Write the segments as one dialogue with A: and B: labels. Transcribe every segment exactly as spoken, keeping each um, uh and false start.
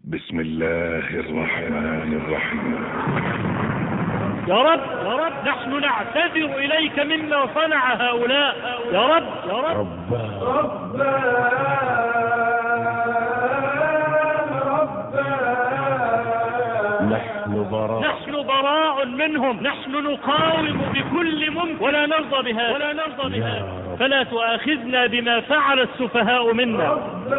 A: بسم الله الرحمن الرحيم.
B: يا رب يا رب نحن نعتذر إليك مما صنع هؤلاء. يا رب يا رب
C: ربنا
A: نحن براء
B: نحن براء منهم. نحن نقاوم بكل ممكن ولا نرضى بها ولا نرضى بها فلا تؤاخذنا بما فعل السفهاء منا.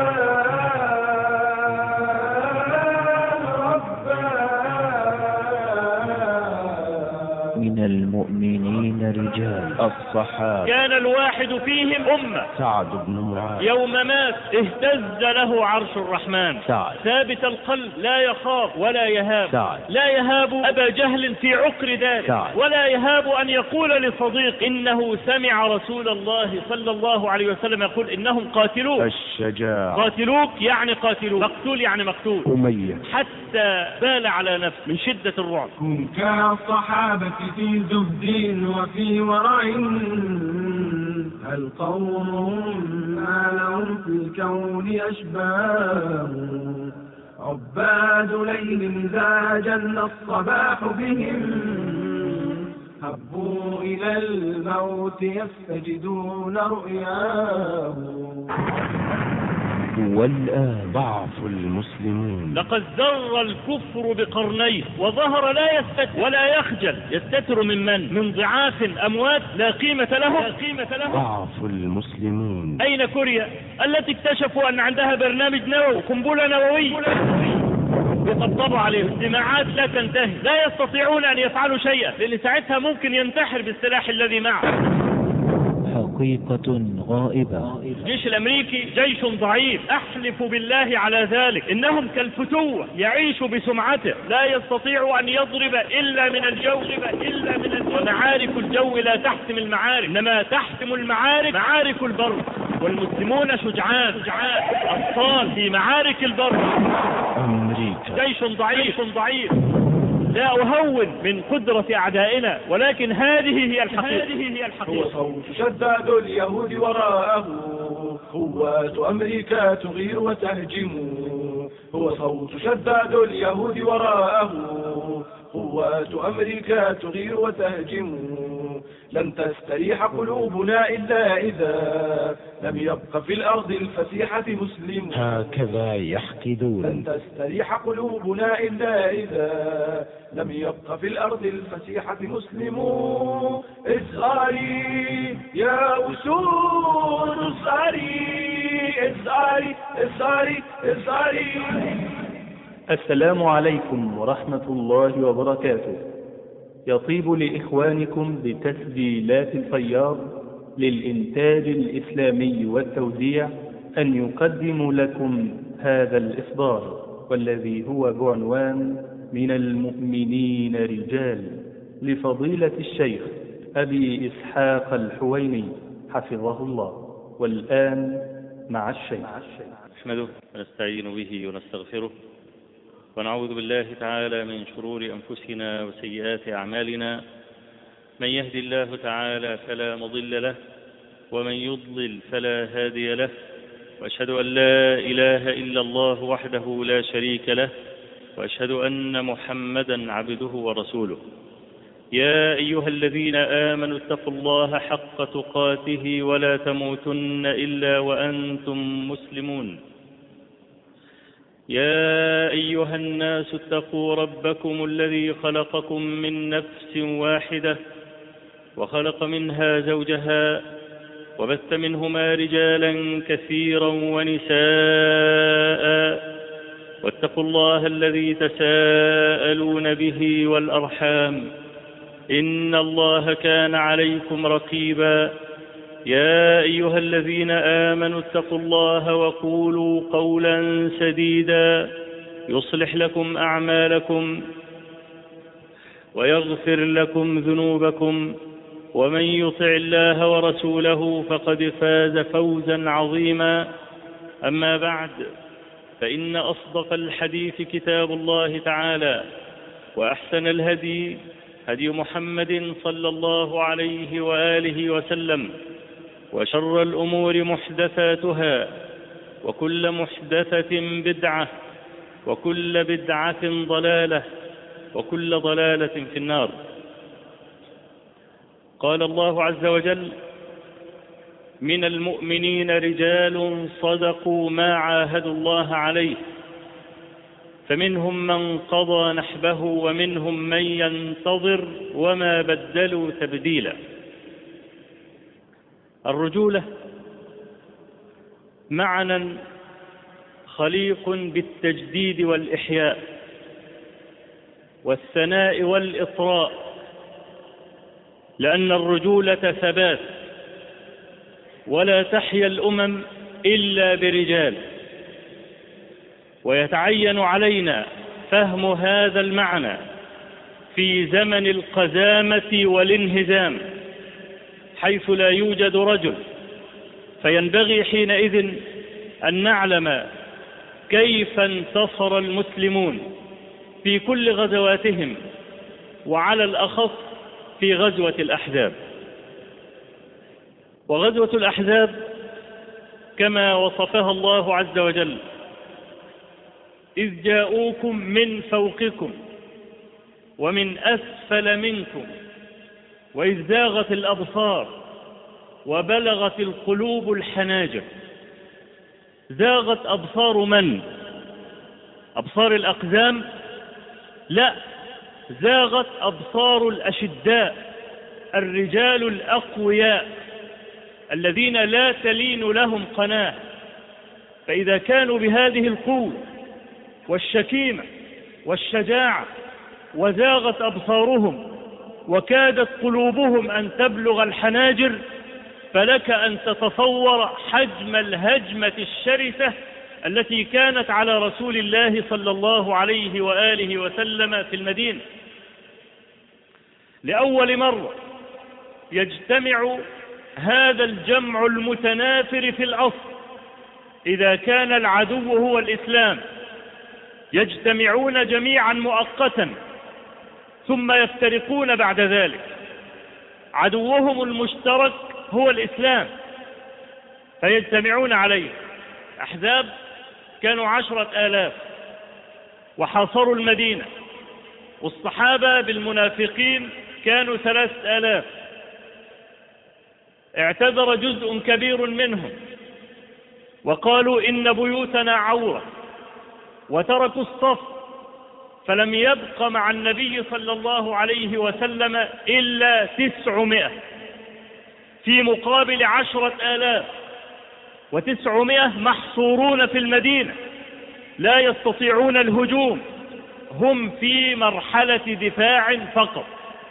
D: من المؤمنين رجال الصحابة
B: كان الواحد فيهم أمة.
D: سعد بن معاذ
B: يوم مات اهتز له عرش الرحمن.
D: سعد
B: ثابت القلب لا يخاف ولا يهاب.
D: سعد
B: لا يهاب أبا جهل في عقر داره.
D: سعد
B: ولا يهاب أن يقول لصديق إنه سمع رسول الله صلى الله عليه وسلم يقول إنهم قاتلوك.
D: الشجاع
B: قاتلوك يعني قاتلوك، مقتول يعني مقتول.
D: أمية
B: حتى بال على نفسه من شدة الرعب.
C: هم كالصحابة في زهد وفي ورع، هل قومهم ما لهم في الكون أشباه، عباد ليل إذا جن الصباح بهم، هبوا إلى الموت يستجدون رؤياه.
D: والآن ضعف المسلمون.
B: لقد زر الكفر بقرنيه وظهر لا يستتر ولا يخجل. يستتر من من؟ من ضعاف أموات لا قيمة لهم لا قيمة لهم.
D: ضعف المسلمين.
B: أين كوريا التي اكتشفوا أن عندها برنامج نووي وقنبلة نووية يطبطبوا عليهم؟ اجتماعات لا تنتهي، لا يستطيعون أن يفعلوا شيئا لأن ساعتها ممكن ينتحر بالسلاح الذي معه.
D: حقيقة غائبة.
B: الجيش الامريكي جيش ضعيف، احلف بالله على ذلك. انهم كالفتوة يعيش بسمعته، لا يستطيع ان يضرب الا من الجو الا من الجو. ومعارك الجو لا تحسم المعارك، انما تحسم المعارك معارك البر. والمسلمون شجعان شجعان ابطال في معارك البر.
D: أمريكا
B: جيش ضعيف ضعيف. لا أهون من قدرة أعدائنا، ولكن هذه هي الحقيقة. هذه هي الحقيقة.
C: هو صوت شداد اليهود وراءه، قوات أمريكا تغير وتهجم. هو صوت شداد اليهود وراءه، قوات أمريكا تغير وتهجم. لن تستريح قلوبنا إلا إذا لم يبق في الأرض الفسيحة مسلم.
D: هكذا يحقدون.
C: لن تستريح قلوبنا إلا إذا لم يبق في الأرض الفسيحة مسلم. إزاري يا أسود إزاري إزاري إزاري إزاري.
E: السلام عليكم ورحمة الله وبركاته. يطيب لإخوانكم بتسجيلات الفياض للإنتاج الإسلامي والتوزيع أن يقدم لكم هذا الإصدار، والذي هو بعنوان من المؤمنين رجال، لفضيلة الشيخ أبي إسحاق الحويني حفظه الله. والآن مع الشيخ.
F: نحمده ونستعين به ونستغفره، ونعوذ بالله تعالى من شرور أنفسنا وسيئات أعمالنا. من يهدي الله تعالى فلا مضل له، ومن يضلل فلا هادي له. وأشهد أن لا إله إلا الله وحده لا شريك له، وأشهد أن محمدا عبده ورسوله. يا أيها الذين آمنوا اتقوا الله حق تقاته ولا تموتن إلا وأنتم مسلمون. يا أيها الناس اتقوا ربكم الذي خلقكم من نفس واحدة وخلق منها زوجها وبث منهما رجالا كثيرا ونساء، واتقوا الله الذي تساءلون به والأرحام، إن الله كان عليكم رقيبا. يا أيها الذين آمنوا اتقوا الله وقولوا قولا سديدا يصلح لكم أعمالكم ويغفر لكم ذنوبكم، ومن يطع الله ورسوله فقد فاز فوزا عظيما. أما بعد، فإن أصدق الحديث كتاب الله تعالى، وأحسن الهدي هدي محمد صلى الله عليه وآله وسلم، وشر الأمور محدثاتها، وكل محدثة بدعة، وكل بدعة ضلالة وكل ضلالة في النار. قال الله عز وجل: من المؤمنين رجال صدقوا ما عاهدوا الله عليه فمنهم من قضى نحبه ومنهم من ينتظر وما بدلوا تبديلا. الرجولة معنى خليق بالتجديد والإحياء والثناء والإطراء، لأن الرجولة ثبات، ولا تحيا الأمم إلا برجال. ويتعين علينا فهم هذا المعنى في زمن القزامة والانهزام، حيث لا يوجد رجل، فينبغي حينئذ أن نعلم كيف انتصر المسلمون في كل غزواتهم، وعلى الأخص في غزوة الأحزاب. وغزوة الأحزاب كما وصفها الله عز وجل: إذ جاءوكم من فوقكم ومن أسفل منكم وإذ زاغت الأبصار وبلغت القلوب الحناجر. زاغت أبصار من؟ أبصار الأقزام؟ لا، زاغت أبصار الأشداء، الرجال الأقوياء الذين لا تلين لهم قناة. فإذا كانوا بهذه القوة والشكيمة والشجاعة وزاغت أبصارهم وكادت قلوبهم أن تبلغ الحناجر، فلك أن تتصور حجم الهجمة الشرسة التي كانت على رسول الله صلى الله عليه وآله وسلم في المدينة. لأول مرة يجتمع هذا الجمع المتنافر في الأصل، إذا كان العدو هو الإسلام، يجتمعون جميعا مؤقتا ثم يفترقون بعد ذلك. عدوهم المشترك هو الإسلام فيجتمعون عليه. أحزاب كانوا عشرة آلاف وحاصروا المدينة، والصحابة بالمنافقين كانوا ثلاثة آلاف. اعتذر جزء كبير منهم وقالوا إن بيوتنا عورة، وتركوا الصف، فلم يبق مع النبي صلى الله عليه وسلم إلا تسعمائة في مقابل عشرة آلاف، وتسعمائة محصورون في المدينة لا يستطيعون الهجوم، هم في مرحلة دفاع فقط.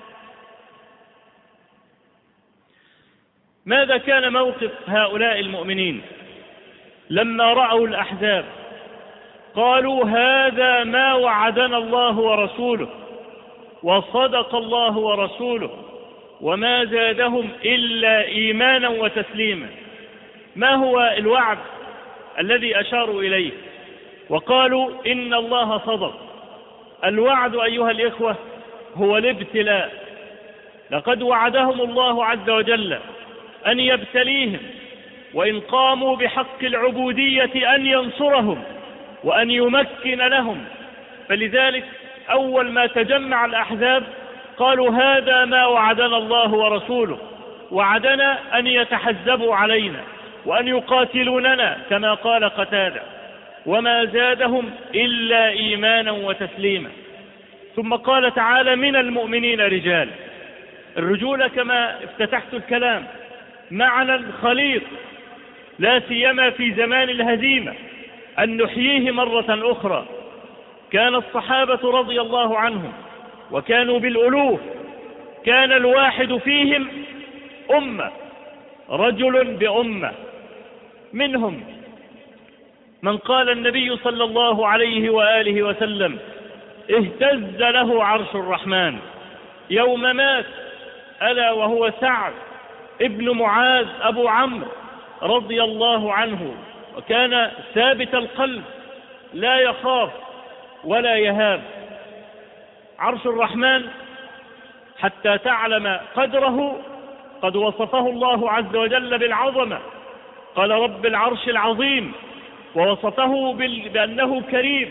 F: ماذا كان موقف هؤلاء المؤمنين لما رأوا الأحزاب؟ قالوا: هذا ما وعدنا الله ورسوله، وصدق الله ورسوله، وما زادهم إلا إيمانا وتسليما. ما هو الوعد الذي أشاروا إليه وقالوا إن الله صدق؟ الوعد أيها الإخوة هو الابتلاء. لقد وعدهم الله عز وجل أن يبتليهم، وإن قاموا بحق العبودية أن ينصرهم وأن يمكن لهم. فلذلك أول ما تجمع الأحزاب قالوا: هذا ما وعدنا الله ورسوله، وعدنا أن يتحزبوا علينا وأن يقاتلوننا كما قال قتادة، وما زادهم إلا إيمانا وتسليما. ثم قال تعالى: من المؤمنين رجال. الرجولة كما افتتحت الكلام معنى خليط، لا سيما في زمان الهزيمة، أن نحييه مرة أخرى. كان الصحابة رضي الله عنهم وكانوا بالألوف، كان الواحد فيهم أمة، رجل بأمة. منهم من قال النبي صلى الله عليه وآله وسلم: اهتز له عرش الرحمن يوم مات، ألا وهو سعد ابن معاذ أبو عمرو رضي الله عنه، وكان ثابت القلب لا يخاف ولا يهاب. عرش الرحمن حتى تعلم قدره قد وصفه الله عز وجل بالعظمة، قال: رب العرش العظيم، ووصفه بأنه كريم،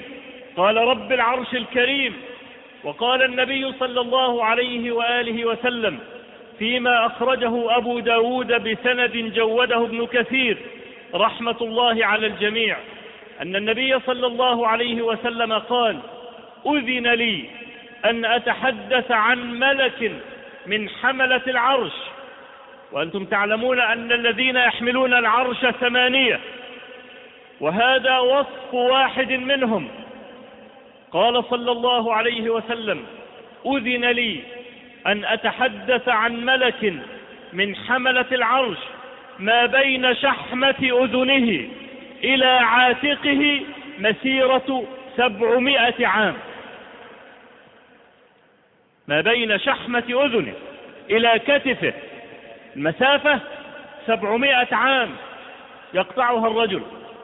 B: قال رب العرش الكريم. وقال النبي صلى الله عليه وآله وسلم فيما أخرجه أبو داود بسند جوده ابن كثير رحمة الله على الجميع أن النبي صلى الله عليه وسلم قال: أذن لي أن أتحدث عن ملك من حملة العرش، وأنتم تعلمون أن الذين يحملون العرش ثمانية، وهذا وصف واحد منهم. قال صلى الله عليه وسلم: أذن لي أن أتحدث عن ملك من حملة العرش ما بين شحمة أذنه إلى عاتقه مسيرة سبعمائة عام. ما بين شحمة أذنه إلى كتفه المسافة سبعمائة عام يقطعها الرجل.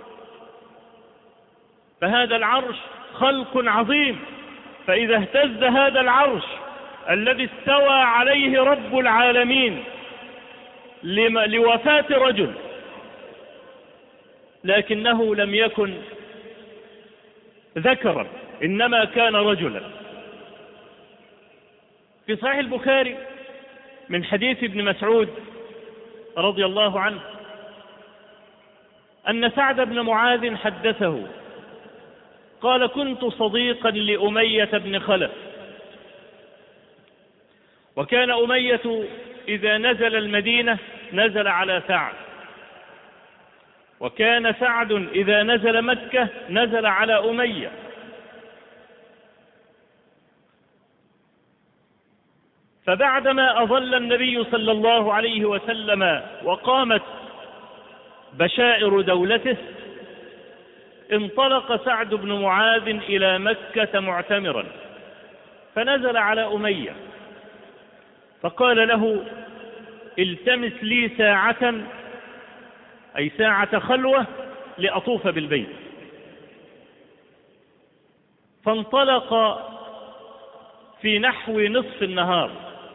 B: فهذا العرش خلق عظيم، فإذا اهتز هذا العرش الذي استوى عليه رب العالمين لوفاة رجل، لكنه لم يكن ذكرا، إنما كان رجلا. في صحيح البخاري من حديث ابن مسعود رضي الله عنه أن سعد بن معاذ حدثه قال: كنت صديقا لأمية بن خلف، وكان أمية إذا نزل المدينة نزل على سعد، وكان سعد إذا نزل مكة نزل على أمية. فبعدما أظل النبي صلى الله عليه وسلم وقامت بشائر دولته، انطلق سعد بن معاذ إلى مكة معتمرا، فنزل على أمية فقال له: التمس لي ساعة، أي ساعة خلوة لأطوف بالبيت. فانطلق في نحو نصف النهار،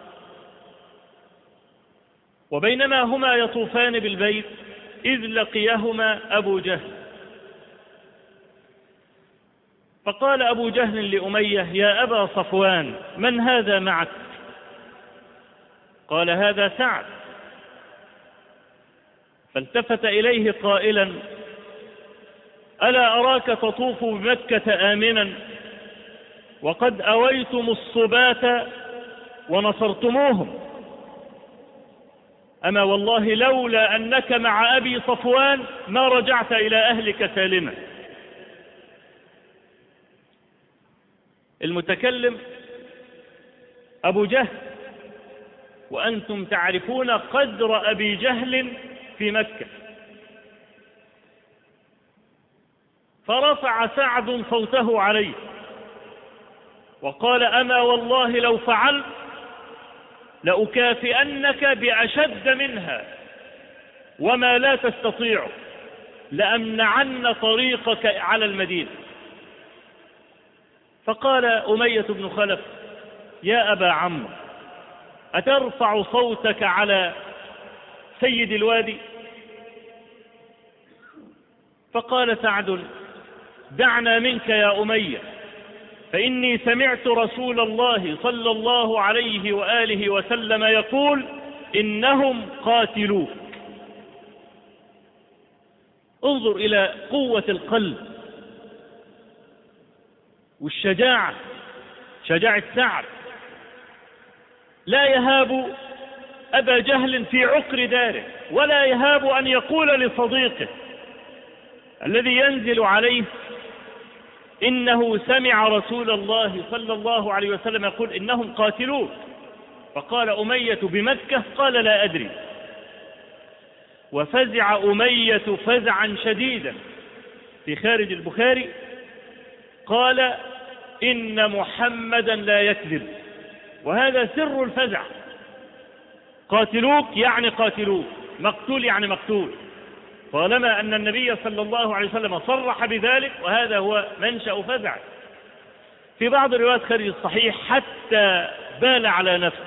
B: وبينما هما يطوفان بالبيت إذ لقيهما أبو جهل، فقال أبو جهل لأمية: يا أبا صفوان، من هذا معك؟ قال: هذا سعد. فالتفت إليه قائلا: ألا أراك تطوف بمكة آمنا وقد أويتم الصبات ونصرتموهم؟ أما والله لولا أنك مع أبي صفوان ما رجعت إلى أهلك سالما. المتكلم أبو جهل، وأنتم تعرفون قدر أبي جهل في مكة. فرفع سعد صوته عليه وقال: أما والله لو فعلت لأكافئنك بأشد منها، وما لا تستطيع، لأمنعن طريقك على المدينة. فقال أمية بن خلف: يا أبا عمرو، أترفع صوتك على سيد الوادي؟ فقال سعد: دعنا منك يا أمية، فإني سمعت رسول الله صلى الله عليه وآله وسلم يقول: إنهم قاتلوك. انظر إلى قوة القلب والشجاعة، شجاعة سعد، لا يهاب أبا جهل في عقر داره، ولا يهاب أن يقول لصديقه الذي ينزل عليه إنه سمع رسول الله صلى الله عليه وسلم يقول: إنهم قاتلوك. فقال أمية: بمكة؟ قال: لا أدري. وفزع أمية فزعا شديدا. في خارج البخاري قال: إن محمدا لا يكذب. وهذا سر الفزع. قاتلوك يعني قاتلوك، مقتول يعني مقتول، طالما أن النبي صلى الله عليه وسلم صرح بذلك، وهذا هو منشأ فزع. في بعض الروايات خارج الصحيح حتى بال على نفسه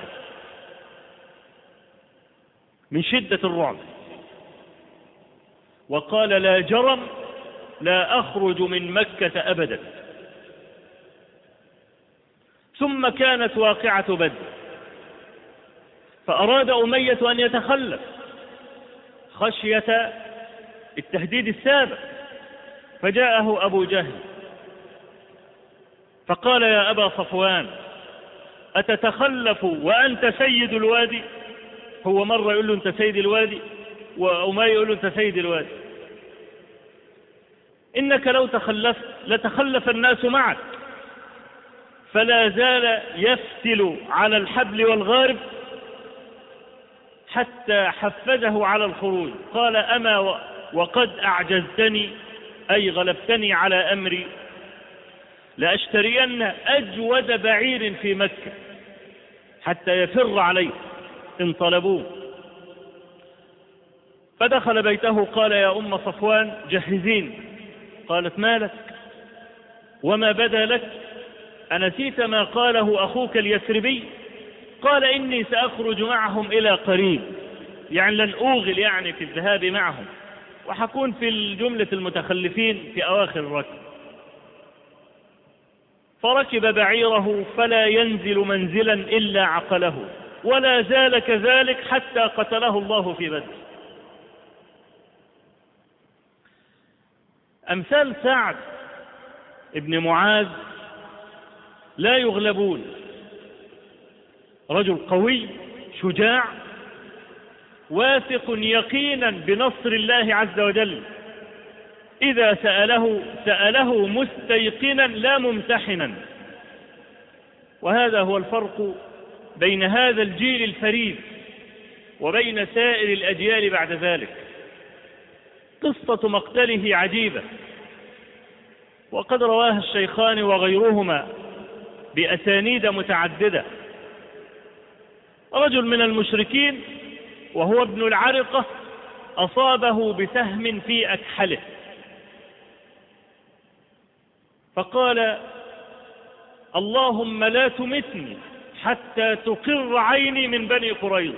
B: من شدة الرعب، وقال: لا جرم لا أخرج من مكة أبدا. ثم كانت واقعة بدر، فأراد أمية أن يتخلف خشية التهديد السابق، فجاءه أبو جهل فقال يا أبا صفوان أتتخلف وأنت سيد الوادي؟ هو مرة يقول له أنت سيد الوادي، وأمية يقول له أنت سيد الوادي. إنك لو تخلفت لتخلف الناس معك. فلا زال يفتل على الحبل والغارب حتى حفزه على الخروج. قال أما وقد أعجزتني أي غلبتني على أمري لأشترين أجود بعير في مكة حتى يفر عليه إن طلبوه. فدخل بيته قال يا أم صفوان جهزين. قالت ما لك وما بدا لك؟ أنسيت ما قاله أخوك اليثربي؟ قال إني سأخرج معهم إلى قريب، يعني لن أوغل يعني في الذهاب معهم، وحكون في الجملة المتخلفين في أواخر الركب. فركب بعيره فلا ينزل منزلا إلا عقله، ولا زال كذلك حتى قتله الله في بدر. أمثال سعد ابن معاذ لا يغلبون، رجل قوي شجاع واثق يقينا بنصر الله عز وجل، إذا سأله سأله مستيقنا لا ممتحنا. وهذا هو الفرق بين هذا الجيل الفريد وبين سائر الأجيال بعد ذلك. قصة مقتله عجيبة، وقد رواها الشيخان وغيرهما بأسانيد متعددة. رجل من المشركين وهو ابن العرقة أصابه بسهم في أكحله، فقال اللهم لا تمتني حتى تقر عيني من بني قريظة.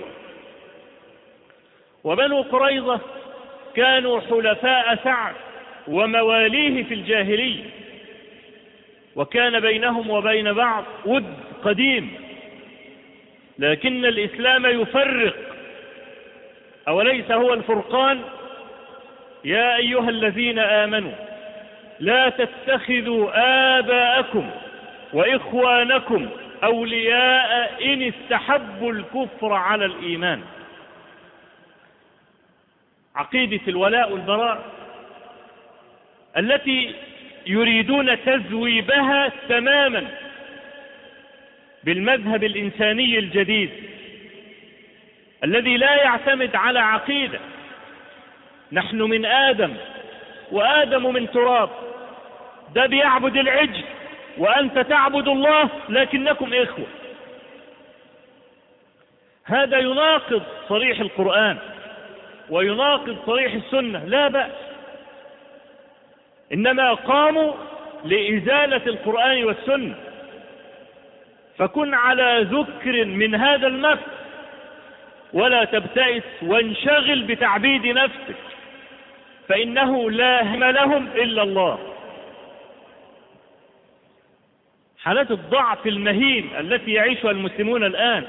B: وبنو قريظة كانوا حلفاء سعد ومواليه في الجاهلية، وكان بينهم وبين بعض ود قديم، لكن الإسلام يفرق. أوليس هو الفرقان؟ يا أيها الذين آمنوا لا تتخذوا آباءكم وإخوانكم أولياء إن استحبوا الكفر على الإيمان. عقيدة الولاء والبراء التي يريدون تذويبها تماما بالمذهب الإنساني الجديد الذي لا يعتمد على عقيدة. نحن من آدم وآدم من تراب، ده بيعبد العجل وأنت تعبد الله لكنكم إخوة. هذا يناقض صريح القرآن ويناقض صريح السنة، لا بأس، إنما قاموا لإزالة القرآن والسنة. فكن على ذكر من هذا المكر ولا تبتئس وانشغل بتعبيد نفسك، فإنه لا هم لهم إلا الله. حالات الضعف المهين التي يعيشها المسلمون الآن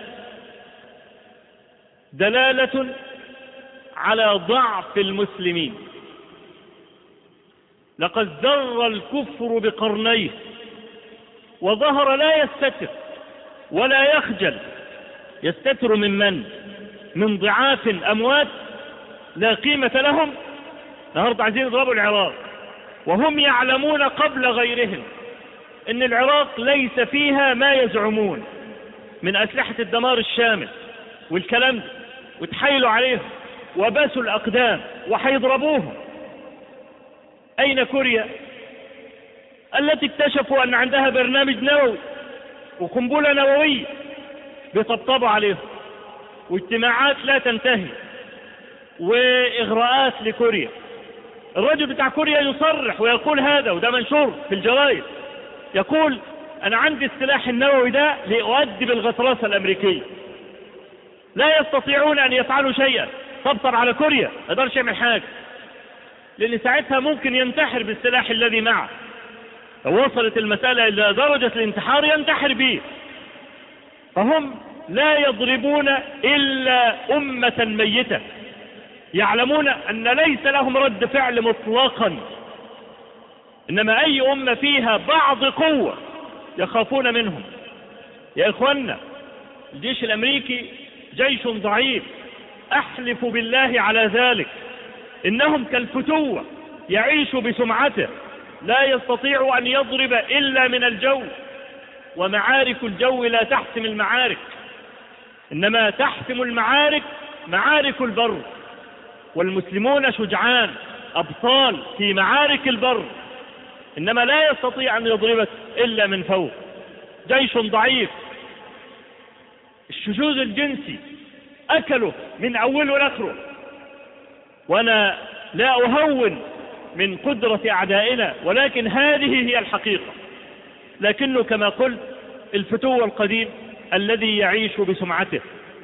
B: دلالة على ضعف المسلمين. لقد ذر الكفر بقرنيه وظهر لا يستتر ولا يخجل. يستتر من من؟ من ضعاف أموات لا قيمة لهم. النهارده عايزين يضربوا العراق وهم يعلمون قبل غيرهم ان العراق ليس فيها ما يزعمون من أسلحة الدمار الشامل والكلام ده، وتحايلوا عليهم وباسوا الأقدام وحيضربوهم. أين كوريا التي اكتشفوا أن عندها برنامج نووي وقنبلة نووية بيطبطبوا عليهم، واجتماعات لا تنتهي وإغراءات لكوريا. الرجل بتاع كوريا يصرح ويقول هذا، وده منشور في الجرائد، يقول أنا عندي السلاح النووي ده لأؤدب الغطرسة الأمريكية. لا يستطيعون أن يفعلوا شيئا. طبطب على كوريا ما يقدرش يعمل حاجة، لأن ساعتها ممكن ينتحر بالسلاح الذي معه. لو وصلت المسألة إلى درجة الانتحار ينتحر به. فهم لا يضربون إلا أمة ميتة، يعلمون أن ليس لهم رد فعل مطلقا، إنما أي أمة فيها بعض قوة يخافون منهم. يا إخوانا، الجيش الأمريكي جيش ضعيف، أحلف بالله على ذلك، إنهم كالفتوة يعيش بسمعته، لا يستطيع أن يضرب إلا من الجو، ومعارك الجو لا تحسم المعارك، إنما تحسم المعارك معارك البر، والمسلمون شجعان أبطال في معارك البر، إنما لا يستطيع أن يضربك إلا من فوق. جيش ضعيف، الشذوذ الجنسي أكله من أوله لآخره. وأنا لا أهون من قدرة أعدائنا، ولكن هذه هي الحقيقة. لكنه كما قلت الفتوة القديم الذي يعيش بسمعته،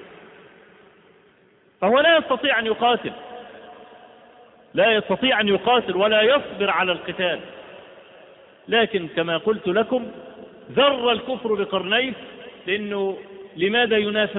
B: فهو لا يستطيع أن يقاتل، لا يستطيع أن يقاتل ولا يصبر على القتال. لكن كما قلت لكم ذر الكفر بقرنيه، لأنه لماذا ينافق؟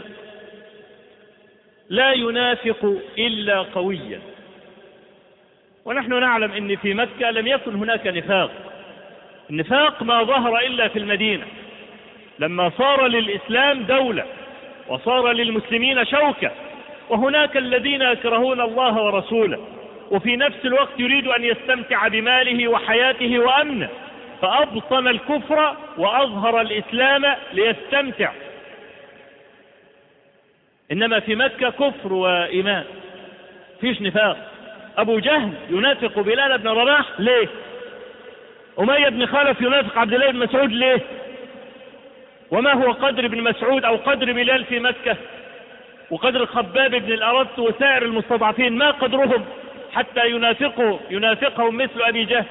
B: لا ينافق إلا قويا. ونحن نعلم أن في مكة لم يكن هناك نفاق، النفاق ما ظهر إلا في المدينة، لما صار للإسلام دولة وصار للمسلمين شوكة، وهناك الذين يكرهون الله ورسوله، وفي نفس الوقت يريد أن يستمتع بماله وحياته وأمنه، فأبطن الكفر وأظهر الإسلام ليستمتع. إنما في مكة كفر وإيمان، فيش نفاق. أبو جهل ينافق بلال بن رباح ليه؟ أمية بن خلف ينافق عبد الله بن مسعود ليه؟ وما هو قدر بن مسعود أو قدر بلال في مكة، وقدر خباب بن الأرت وسائر المستضعفين ما قدرهم حتى ينافقوا ينافقهم مثل أبي جهل؟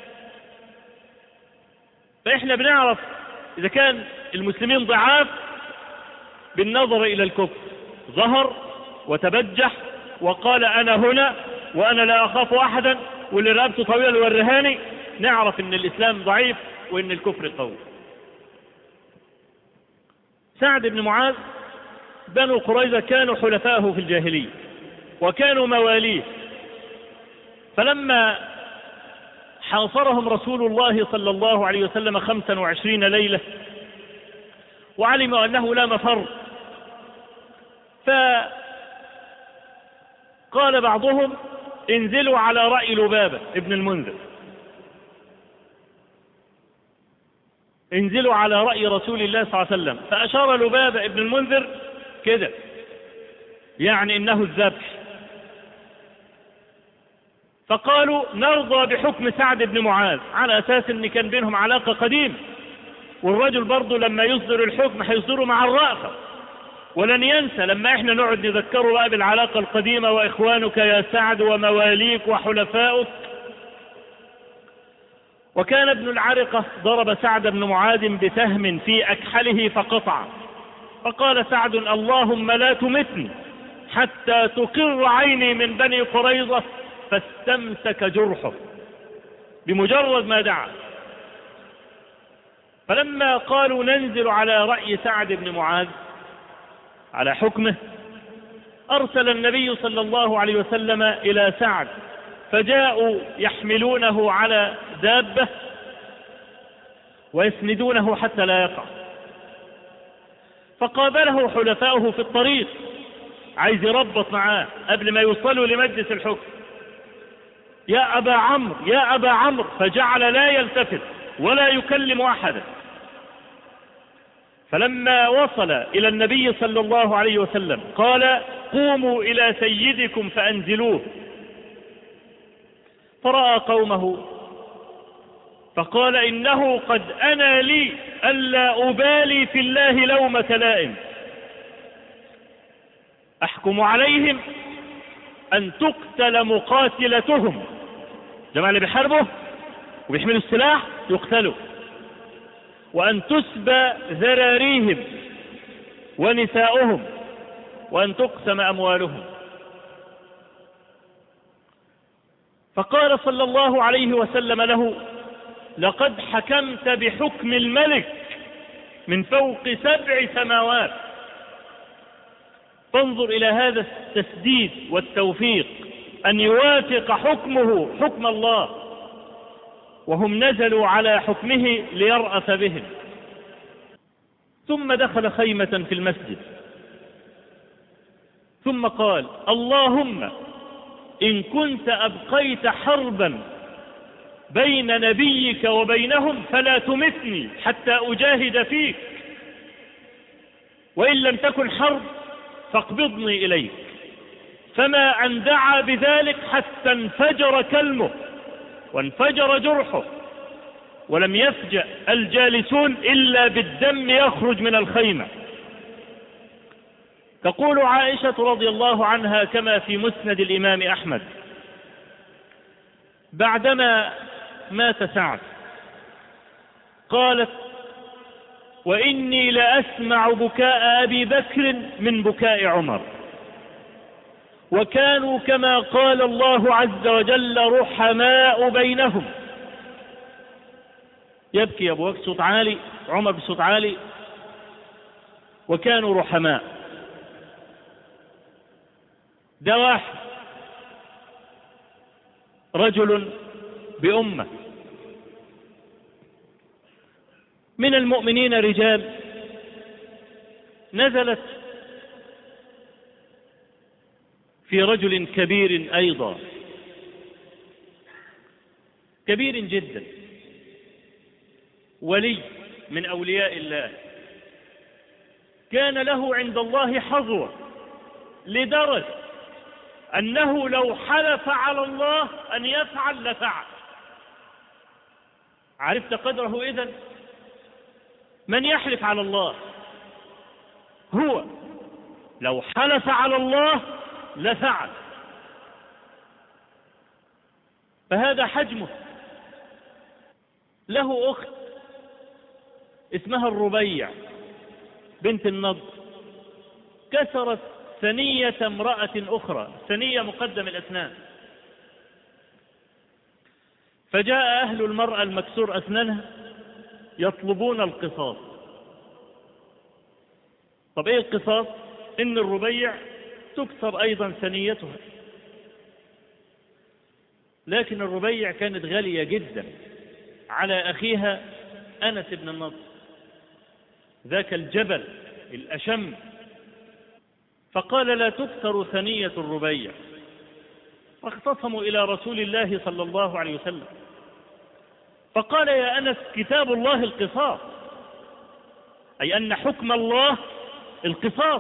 B: فإحنا بنعرف إذا كان المسلمين ضعاف بالنظر إلى الكفر، ظهر وتبجح وقال أنا هنا وأنا لا أخاف أحدا، واللي رقبته طويلة والرهاني، نعرف أن الإسلام ضعيف وأن الكفر قوي. سعد بن معاذ بنو قريظة كانوا حلفاءه في الجاهلية وكانوا مواليه، فلما حاصرهم رسول الله صلى الله عليه وسلم خمسا وعشرين ليلة وعلموا أنه لا مفر، فقال بعضهم انزلوا على رأي لبابة ابن المنذر، انزلوا على رأي رسول الله صلى الله عليه وسلم، فأشار لبابة ابن المنذر كده، يعني إنه الذبح. فقالوا نرضى بحكم سعد بن معاذ، على أساس أن كان بينهم علاقة قديمة، والرجل برضه لما يصدر الحكم هيصدره مع الرأفة، ولن ينسى لما احنا نقعد نذكره بقى بالعلاقة القديمة، وإخوانك يا سعد ومواليك وحلفاؤك. وكان ابن العرقة ضرب سعد بن معاذ بسهم في أكحله فقطع، فقال سعد اللهم لا تمتني حتى تقر عيني من بني قريظة، فاستمسك جرحه بمجرد ما دعا. فلما قالوا ننزل على رأي سعد بن معاذ على حكمه، أرسل النبي صلى الله عليه وسلم إلى سعد، فجاءوا يحملونه على دابة ويسندونه حتى لا يقع. فقابله حلفاؤه في الطريق، عايز يربط معاه قبل ما يوصلوا لمجلس الحكم، يا أبا عمرو يا أبا عمرو، فجعل لا يلتفت ولا يكلم أحدا. فلما وصل إلى النبي صلى الله عليه وسلم قال قوموا إلى سيدكم فأنزلوه، فرأى قومه فقال إنه قد أنا لي ألا أبالي في الله لومة لائم، أحكم عليهم أن تقتل مقاتلتهم، جماعة اللي بيحاربوا وبيحملوا السلاح يقتلوا، وأن تسبى ذراريهم ونساؤهم، وأن تقسم أموالهم. فقال صلى الله عليه وسلم له لقد حكمت بحكم الملك من فوق سبع سماوات. فانظر إلى هذا التسديد والتوفيق، أن يوافق حكمه حكم الله، وهم نزلوا على حكمه ليرأف بهم. ثم دخل خيمة في المسجد، ثم قال: اللهم إن كنت أبقيت حربا بين نبيك وبينهم فلا تمتني حتى أجاهد فيك، وإن لم تكن حرب فاقبضني إليك. فما أن دعا بذلك حتى انفجر كلمه وانفجر جرحه، ولم يفجأ الجالسون إلا بالدم يخرج من الخيمة. تقول عائشة رضي الله عنها كما في مسند الإمام أحمد: بعدما مات سعد قالت: وإني لأسمع بكاء أبي بكر من بكاء عمر، وكانوا كما قال الله عز وجل رحماء بينهم. يبكي أبو بكر بصوت عالي، عمر بصوت عالي، وكانوا رحماء. ده واحد رجل بأمة. من المؤمنين رجال نزلت في رجل كبير أيضا، كبير جدا، ولي من أولياء الله، كان له عند الله حظوة لدرجة أنه لو حلف على الله أن يفعل لفعل. عرفت قدره إذن؟ من يحلف على الله؟ هو لو حلف على الله لفعل. فهذا حجمه. له أخت اسمها الربيع بنت النضر، كسرت ثنية امرأة أخرى، ثنية مقدم الأسنان، فجاء أهل المرأة المكسور أسنانها يطلبون القصاص. طب إيه القصاص؟ إن الربيع تكسر أيضا ثنيتها، لكن الربيع كانت غالية جدا على أخيها أنس بن النضر، ذاك الجبل الأشم، فقال: لا تكسر ثنية الربيع. فاختصموا إلى رسول الله صلى الله عليه وسلم، فقال: يا أنس كتاب الله القصاص، أي أن حكم الله القصاص.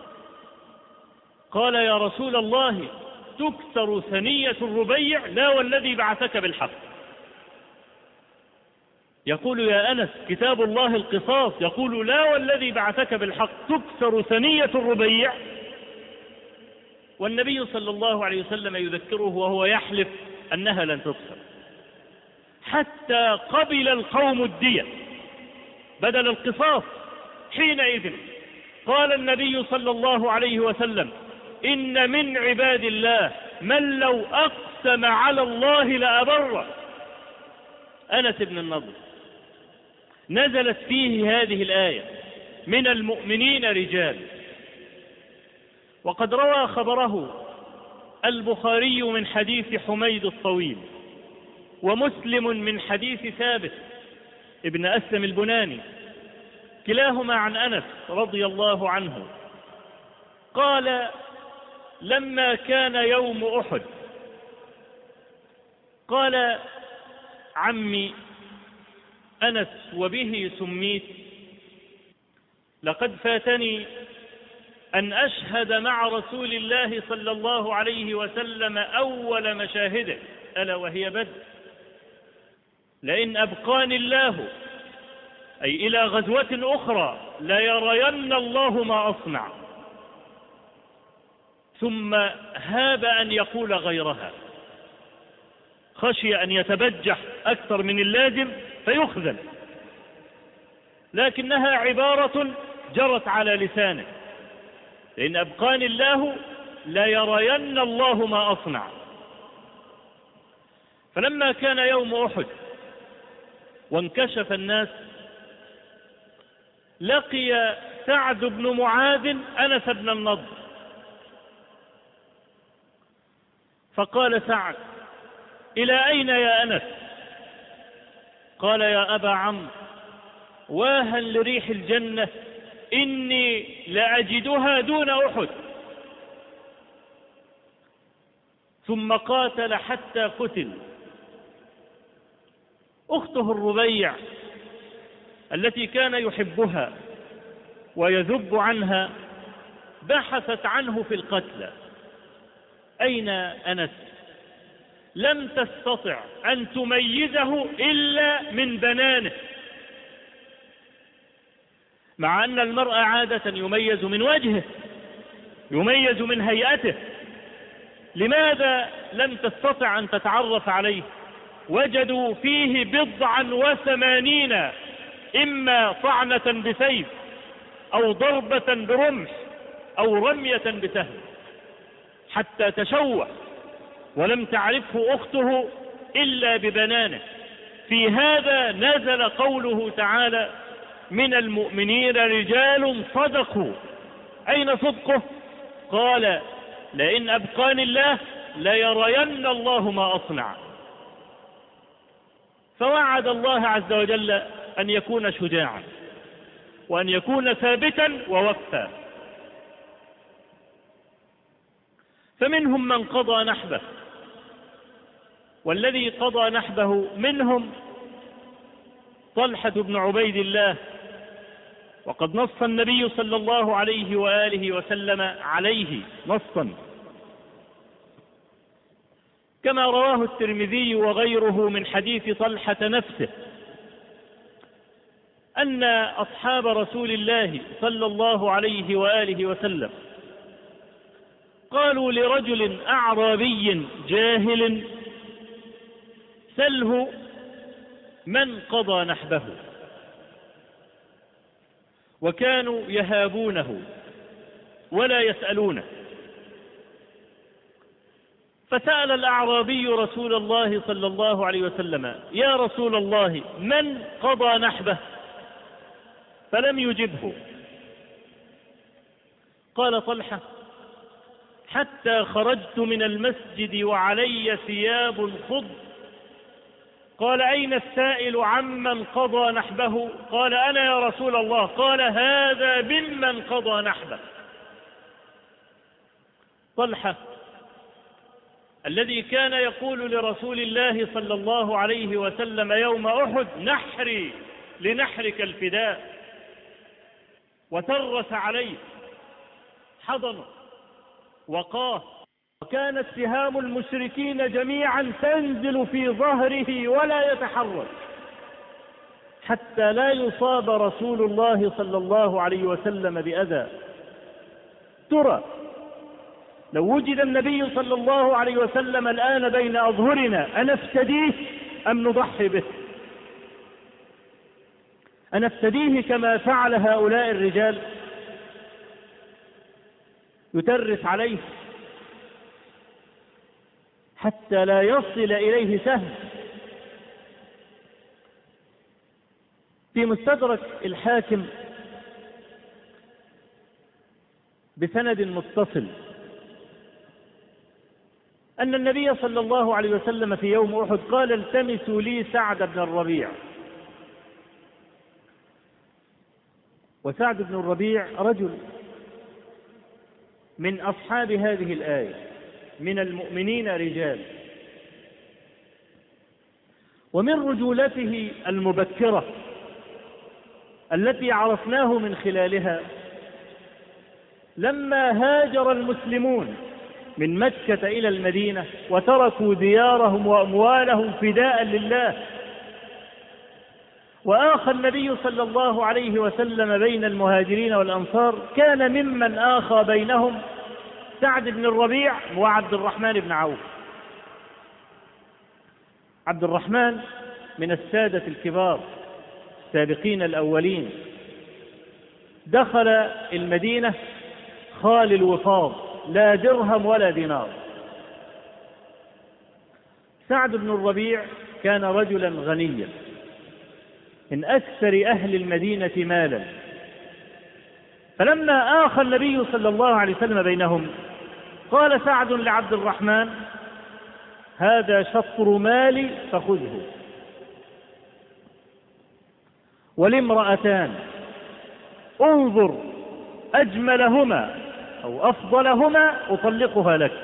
B: قال: يا رسول الله تكسر ثنية الربيع؟ لا والذي بعثك بالحق. يقول: يا أنس كتاب الله القصاص، يقول: لا والذي بعثك بالحق تكسر ثنية الربيع. والنبي صلى الله عليه وسلم يذكره وهو يحلف أنها لن تكسر، حتى قبل القوم الدية بدل القصاص. حينئذ قال النبي صلى الله عليه وسلم: إن من عباد الله من لو أقسم على الله لأبره. أنس بن النضر نزلت فيه هذه الآية: من المؤمنين رجال. وقد روى خبره البخاري من حديث حميد الطويل، ومسلم من حديث ثابت ابن أسلم البناني، كلاهما عن أنس رضي الله عنه. قال: لما كان يوم أحد قال عمي أنس وبه سميت: لقد فاتني أن أشهد مع رسول الله صلى الله عليه وسلم أول مشاهده، ألا وهي بدر. لئن أبقاني الله أي إلى غزوة أخرى ليرين الله ما أصنع. ثم هاب أن يقول غيرها، خشي أن يتبجح أكثر من اللازم فيخذل، لكنها عبارة جرت على لسانه: لئن أبقاني الله ليرين الله ما أصنع. فلما كان يوم أحد وانكشف الناس لقي سعد بن معاذ أنس بن النضر، فقال سعد: إلى أين يا أنس؟ قال: يا أبا عمرو، واها لريح الجنة، إني لأجدها دون أحد. ثم قاتل حتى قتل. أخته الربيع التي كان يحبها ويذب عنها بحثت عنه في القتلى: أين أنس؟ لم تستطع أن تميزه إلا من بنانه، مع أن المرء عادة يميز من وجهه، يميز من هيئته. لماذا لم تستطع أن تتعرف عليه؟ وجدوا فيه بضعا وثمانين، إما طعنة بسيف أو ضربة برمح أو رمية بسهم، حتى تشوه، ولم تعرفه أخته إلا ببنانه. في هذا نزل قوله تعالى: من المؤمنين رجال صدقوا. أين صدقه؟ قال: لئن أبقاني الله ليرين الله ما أصنع. فوعد الله عز وجل أن يكون شجاعا وأن يكون ثابتا ووفى. فمنهم من قضى نحبه، والذي قضى نحبه منهم طلحة بن عبيد الله، وقد نص النبي صلى الله عليه وآله وسلم عليه نصا، كما رواه الترمذي وغيره من حديث طلحة نفسه، أن أصحاب رسول الله صلى الله عليه وآله وسلم قالوا لرجل أعرابي جاهل: سله من قضى نحبه. وكانوا يهابونه ولا يسألونه. فسأل الأعرابي رسول الله صلى الله عليه وسلم: يا رسول الله، من قضى نحبه؟ فلم يجبه. قال طلحة: حتى خرجت من المسجد وعلي ثياب خضر. قال: أين السائل عمن قضى نحبه؟ قال: أنا يا رسول الله. قال: هذا ممن قضى نحبه. طلحة الذي كان يقول لرسول الله صلى الله عليه وسلم يوم أحد: نحري لنحرك الفداء، وترس عليه، حضنه وقاه، وكانت سهام المشركين جميعا تنزل في ظهره ولا يتحرك حتى لا يصاب رسول الله صلى الله عليه وسلم بأذى. ترى لو وجد النبي صلى الله عليه وسلم الآن بين أظهرنا أنفتديه أم نضحي به؟ أنفتديه كما فعل هؤلاء الرجال؟ يترس عليه حتى لا يصل إليه سهم. في مستدرك الحاكم بسند متصل أن النبي صلى الله عليه وسلم في يوم أحد قال: التمسوا لي سعد بن الربيع. وسعد بن الربيع رجل من أصحاب هذه الآية: من المؤمنين رجال. ومن رجولته المبكرة التي عرفناه من خلالها لما هاجر المسلمون من مكة إلى المدينة وتركوا ديارهم وأموالهم فداء لله، وآخى النبي صلى الله عليه وسلم بين المهاجرين والأنصار، كان ممن آخى بينهم سعد بن الربيع وعبد الرحمن بن عوف. عبد الرحمن من السادة الكبار السابقين الأولين، دخل المدينة خال الوفاض، لا درهم ولا دينار. سعد بن الربيع كان رجلا غنيا من أكثر أهل المدينة مالا. فلما آخى النبي صلى الله عليه وسلم بينهم قال سعد لعبد الرحمن: هذا شطر مالي فخذه، والامرأتان انظر أجملهما أو أفضلهما أطلقها لك.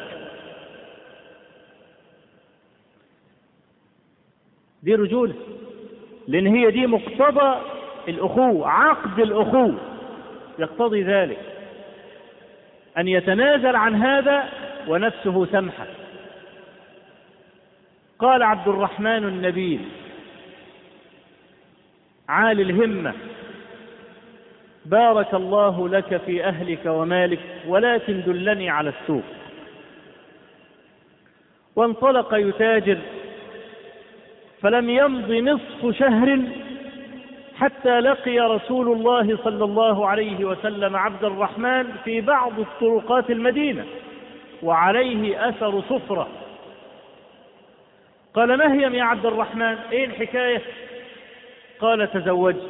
B: دي رجولة، لأن هي دي مقتضى الأخوة، عقد الأخوة يقتضي ذلك، أن يتنازل عن هذا ونفسه سمحة. قال عبد الرحمن النبيل عالي الهمة: بارك الله لك في أهلك ومالك، ولكن دلني على السوق. وانطلق يتاجر، فلم يمض نصف شهر حتى لقي رسول الله صلى الله عليه وسلم عبد الرحمن في بعض طرقات المدينة وعليه أثر صفرة. قال: ما هي يا عبد الرحمن؟ ايه الحكاية؟ قال: تزوجت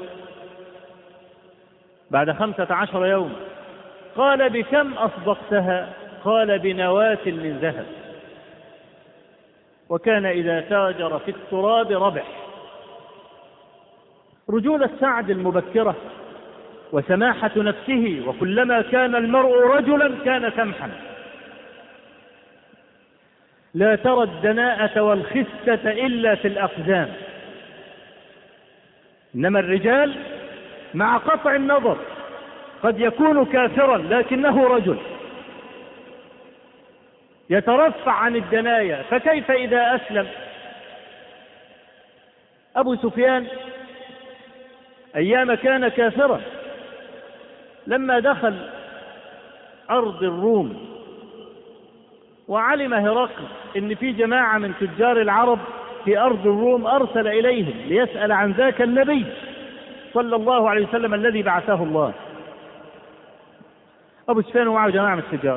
B: بعد خمسة عشر يوم. قال: بكم أصدقتها؟ قال: بنواة من ذهب. وكان إذا تاجر في التراب ربح. رجولة سعد المبكرة وسماحة نفسه، وكلما كان المرء رجلا كان سمحا. لا ترى الدناءة والخسة إلا في الأقدام، إنما الرجال مع قطع النظر قد يكون كافرا لكنه رجل يترفع عن الدنايا. فكيف إذا أسلم؟ أبو سفيان أيام كان كافرا، لما دخل أرض الروم وعلم هرقل إن في جماعة من تجار العرب في أرض الروم، أرسل إليهم ليسأل عن ذاك النبي صلى الله عليه وسلم الذي بعثه الله. أبو سفيان ومعه جماعة من التجار،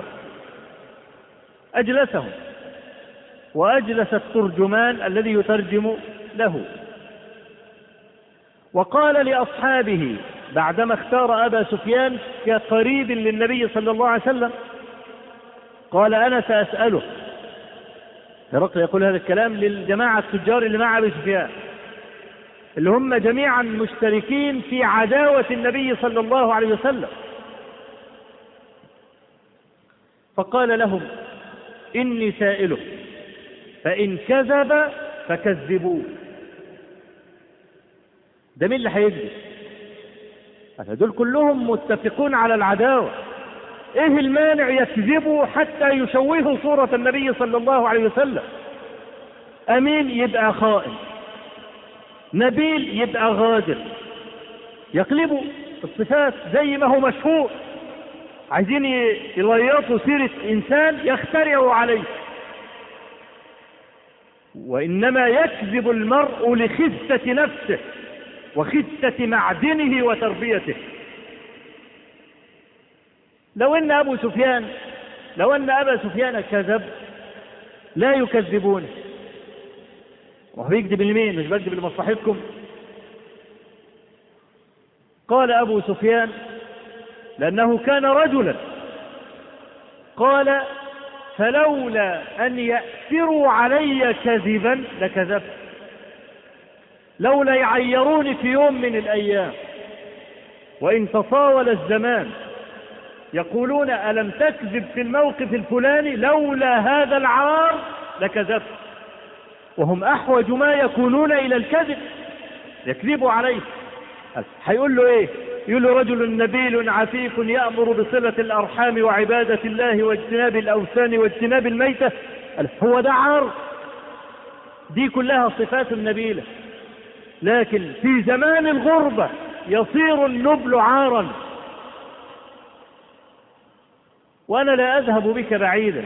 B: أجلسهم وأجلس الترجمان الذي يترجم له، وقال لأصحابه بعدما اختار أبا سفيان كقريب للنبي صلى الله عليه وسلم، قال: أنا سأسأله. هرقل يقول هذا الكلام للجماعة التجار اللي مع أبي سفيان، اللي هم جميعا مشتركين في عداوة النبي صلى الله عليه وسلم. فقال لهم: إني سائله، فإن كذب فكذبوه. ده مين اللي هيكذب؟ دول كلهم متفقون على العداوة، ايه المانع يكذبوا حتى يشوهوا صورة النبي صلى الله عليه وسلم؟ أمين يبقى خائن، نبيل يبقى غادر، يقلبوا الصفات زي ما هو مشهور. عايزين يليطوا سيرة إنسان يخترعوا عليه. وإنما يكذب المرء لخسة نفسه وخسة معدنه وتربيته. لو أن أبو سفيان لو أن أبا سفيان كذب لا يكذبونه. وهو يكذب لمين؟ مش بكذب لمصلحتكم. قال أبو سفيان لأنه كان رجلا، قال: فلولا أن يأثروا علي كذبا لكذبت، لولا يعيروني في يوم من الأيام وإن تطاول الزمان يقولون ألم تكذب في الموقف الفلاني، لولا هذا العار لكذبت. وهم أحوج ما يكونون إلى الكذب، يكذبوا عليه. هيقول له إيه؟ يقول له: رجل نبيل عفيف يأمر بصلة الأرحام وعبادة الله واجتناب الأوثان واجتناب الميتة. هو ده عار؟ دي كلها صفات نبيلة، لكن في زمان الغربة يصير النبل عارا. وأنا لا أذهب بك بعيدا.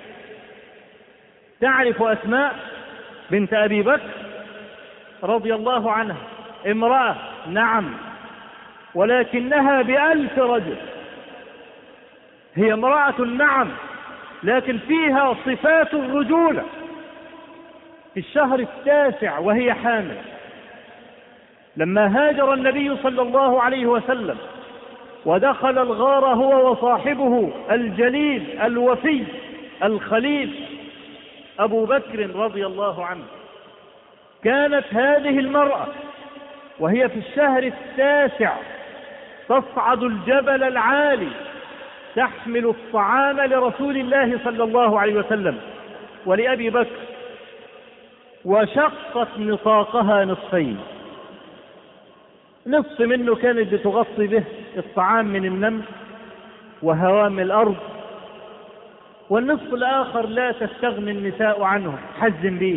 B: تعرف أسماء بنت أبي بكر رضي الله عنها؟ امرأة نعم، ولكنها بألف رجل. هي امرأة نعم، لكن فيها صفات الرجولة. في الشهر التاسع وهي حامل
G: لما هاجر النبي صلى الله عليه وسلم ودخل الغار هو وصاحبه الجليل الوفي الخليل أبو بكر رضي الله عنه، كانت هذه المرأة وهي في الشهر التاسع تصعد الجبل العالي تحمل الطعام لرسول الله صلى الله عليه وسلم ولأبي بكر، وشقت نطاقها نصفين، نصف منه كانت بتغطي به الطعام من النمل وهوام الأرض، والنصف الآخر لا تستغني النساء عنه حزم به،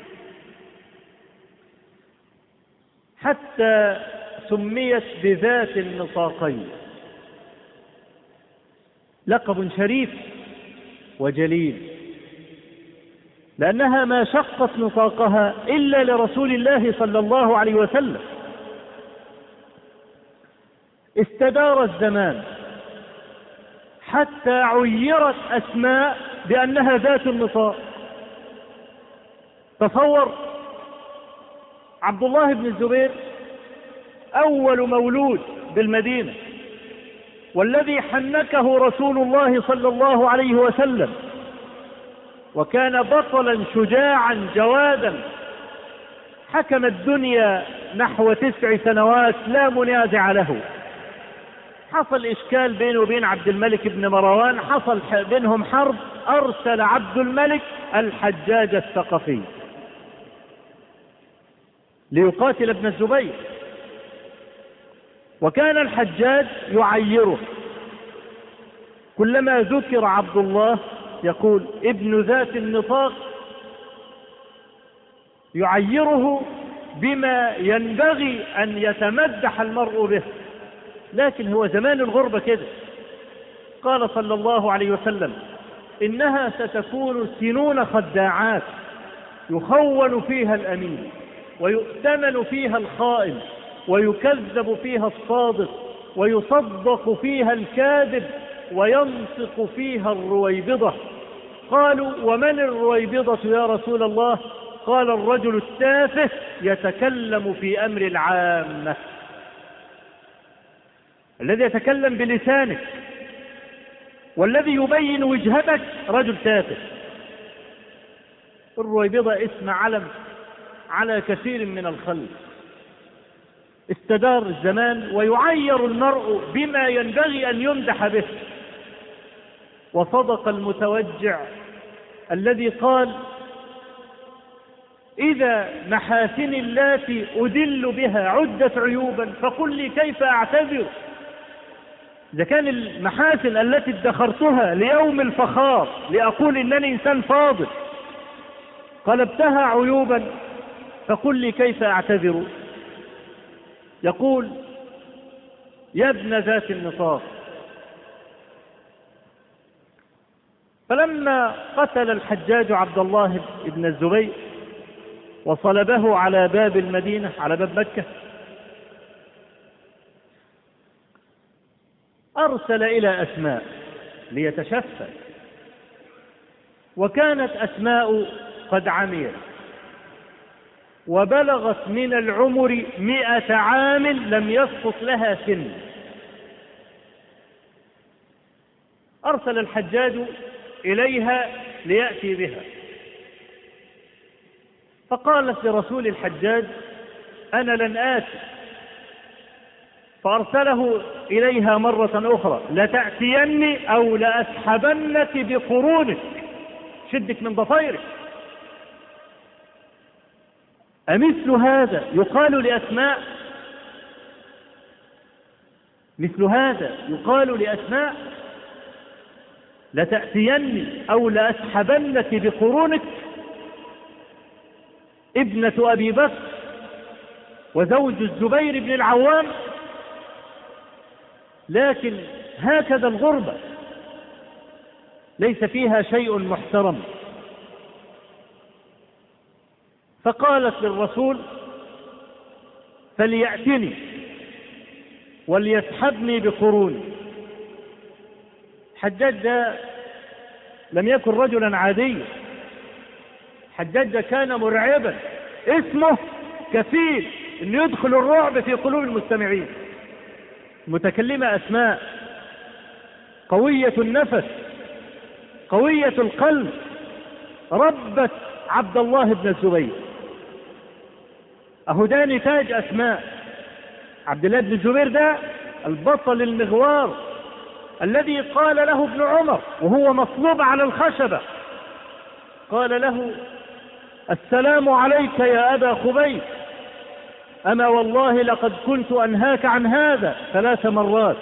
G: حتى سميت بذات النطاقين، لقب شريف وجليل، لأنها ما شقت نطاقها إلا لرسول الله صلى الله عليه وسلم. استدار الزمان حتى عيرت أسماء بأنها ذات النطاق. تصور عبد الله بن الزبير أول مولود بالمدينة، والذي حنكه رسول الله صلى الله عليه وسلم، وكان بطلا شجاعا جوادا، حكم الدنيا نحو تسع سنوات لا منازع له. حصل إشكال بينه وبين عبد الملك بن مروان، حصل بينهم حرب، أرسل عبد الملك الحجاج الثقفي ليقاتل ابن الزبير، وكان الحجاج يعيره، كلما ذكر عبد الله يقول ابن ذات النطاق، يعيره بما ينبغي أن يتمدح المرء به، لكن هو زمان الغربة كده. قال صلى الله عليه وسلم إنها ستكون سنون خداعات، يخون فيها الأمين ويؤتمن فيها الخائن ويكذب فيها الصادق ويصدق فيها الكاذب وينطق فيها الرويبضة. قالوا ومن الرويبضة يا رسول الله؟ قال الرجل التافه يتكلم في أمر العامة، الذي يتكلم بلسانك والذي يبين وجهتك رجل تافه. الرويبضة اسم علم على كثير من الخلق. استدار الزمان ويعير المرء بما ينبغي أن يمدح به. وصدق المتوجع الذي قال إذا محاسن اللاتي أدل بها عدت عيوبا فقل لي كيف أعتذر. إذا كان المحاسن التي ادخرتها ليوم الفخار لأقول إنني إنسان فاضل قلبتها عيوبا فقل لي كيف أعتذر. يقول يا ابن ذات النطاق. فلما قتل الحجاج عبد الله بن الزبير وصلبه على باب المدينة على باب مكة، أرسل إلى أسماء ليتشفى، وكانت أسماء قد عميت وبلغت من العمر مئة عام لم يسقط لها سن. أرسل الحجاج إليها ليأتي بها، فقالت لرسول الحجاج أنا لن آتي، فأرسله إليها مرة أخرى لتأتيني أو لأسحبنك بقرونك، شدك من ضفيرك. أمثل هذا يقال لأسماء؟ مثل هذا يقال لأسماء؟ لتأتيني أو لأسحبنك بقرونك، ابنة أبي بكر وزوج الزبير بن العوام. لكن هكذا الغربة ليس فيها شيء محترم. فقالت للرسول فليأتني وليسحبني بقروني. حجاج لم يكن رجلا عاديا، حجاج كان مرعبا، اسمه كفيل أن يدخل الرعب في قلوب المستمعين. متكلمة أسماء قوية النفس قوية القلب، ربت عبد الله بن الزبير. أهو ده نتاج أسماء. عبد الله بن الزبير ده البطل المغوار الذي قال له ابن عمر وهو مصلوب على الخشبة، قال له: السلام عليك يا أبا خبيب، أما والله لقد كنت أنهاك عن هذا ثلاث مرات،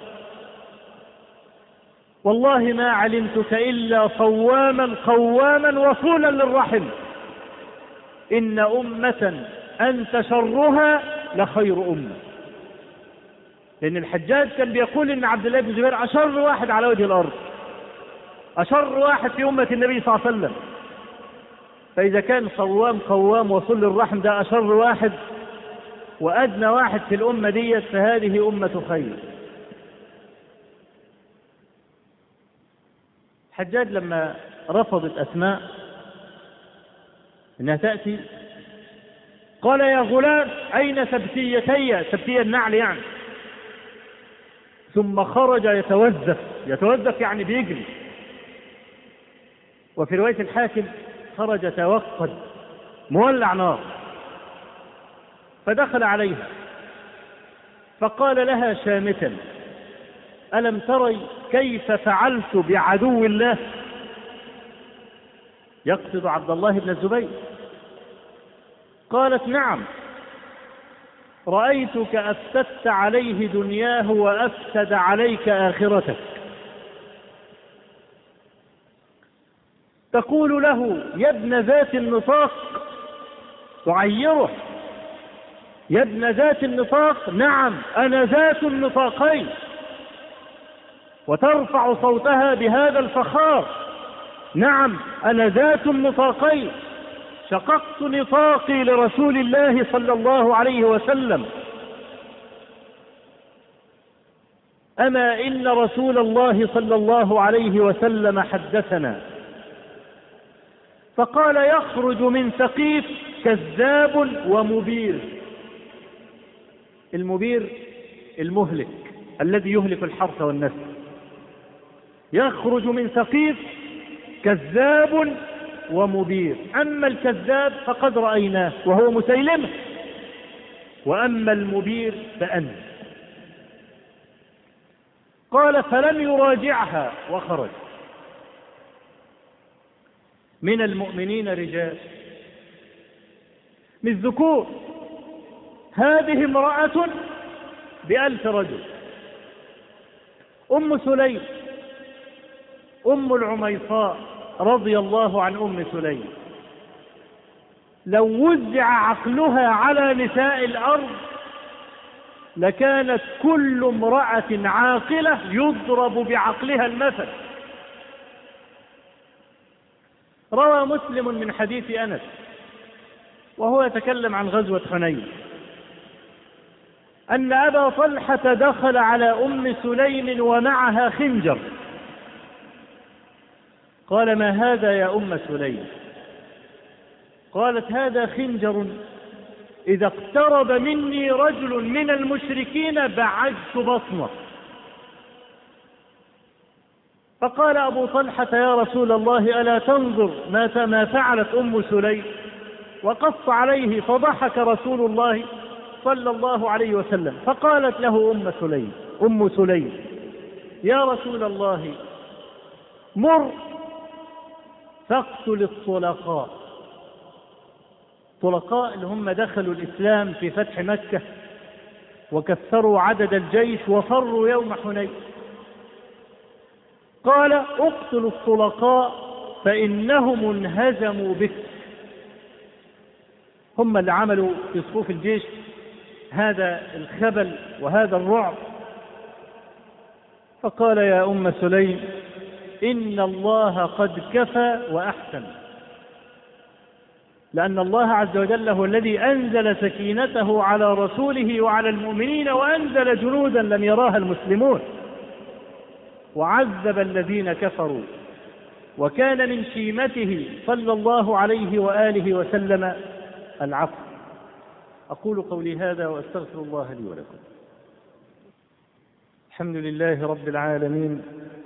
G: والله ما علمتك إلا صواما قواما وصولا للرحم، إن أمة أنت شرها لخير أمة. لأن الحجاج كان بيقول إن عبد الله بن الزبير أشر واحد على وجه الأرض، أشر واحد في أمة النبي صلى الله عليه وسلم. فإذا كان صوام قوام وصل للرحم ده أشر واحد وأدنى واحد في الأمة دي، فهذه أمة خير. الحجاج لما رفضت أسماء إنها تأتي قال: يا غلام أين سبتيتي؟ سبتي النعل يعني. ثم خرج يتوزف، يتوزف يعني بيجري. وفي رواية الحاكم خرج توقد مولع نار، فدخل عليها فقال لها شامتا: ألم تري كيف فعلت بعدو الله؟ يقصد عبد الله بن الزبير. قالت: نعم، رأيتك أفسدت عليه دنياه وأفسد عليك آخرتك. تقول له: يا ابن ذات النطاق، تعيره: يا ابن ذات النطاق، نعم أنا ذات النطاقين. وترفع صوتها بهذا الفخار: نعم أنا ذات النطاقين، شققت نطاقي لرسول الله صلى الله عليه وسلم. أما إن رسول الله صلى الله عليه وسلم حدثنا فقال: يخرج من ثقيف كذاب ومبير. المبير المهلك الذي يهلك الحرث والنسل. يخرج من ثقيف كذاب ومبير. أما الكذاب فقد رأيناه وهو مسيلمة، وأما المبير فأنت. قال: فلم يراجعها وخرج. من المؤمنين رجال من الذكور، هذه امرأة بألف رجل. أم سليم أم العميصاء رضي الله عن أم سليم، لو وزع عقلها على نساء الأرض لكانت كل امرأة عاقلة يضرب بعقلها المثل. روى مسلم من حديث أنس وهو يتكلم عن غزوة حنين أن أبا طلحة دخل على أم سليم ومعها خنجر. قال: ما هذا يا أم سليم؟ قالت: هذا خنجر إذا اقترب مني رجل من المشركين بعدت بطنه. فقال أبو طلحة: يا رسول الله ألا تنظر ما فعلت أم سليم؟ وقص عليه، فضحك رسول الله صلى الله عليه وسلم. فقالت له أم سليم أم سليم: يا رسول الله مر فاقتل الطلقاء. الطلقاء اللي هم دخلوا الإسلام في فتح مكة وكثروا عدد الجيش وفروا يوم حنين. قال: اقتلوا الطلقاء فإنهم انهزموا بك. هم اللي عملوا في صفوف الجيش هذا الخبل وهذا الرعب. فقال: يا أم سليم إن الله قد كفى وأحسن، لأن الله عز وجل هو الذي أنزل سكينته على رسوله وعلى المؤمنين وأنزل جنودا لم يراها المسلمون وعذب الذين كفروا، وكان من شيمته صلى الله عليه وآله وسلم العفو. أقول قولي هذا وأستغفر الله لي ولكم. الحمد لله رب العالمين،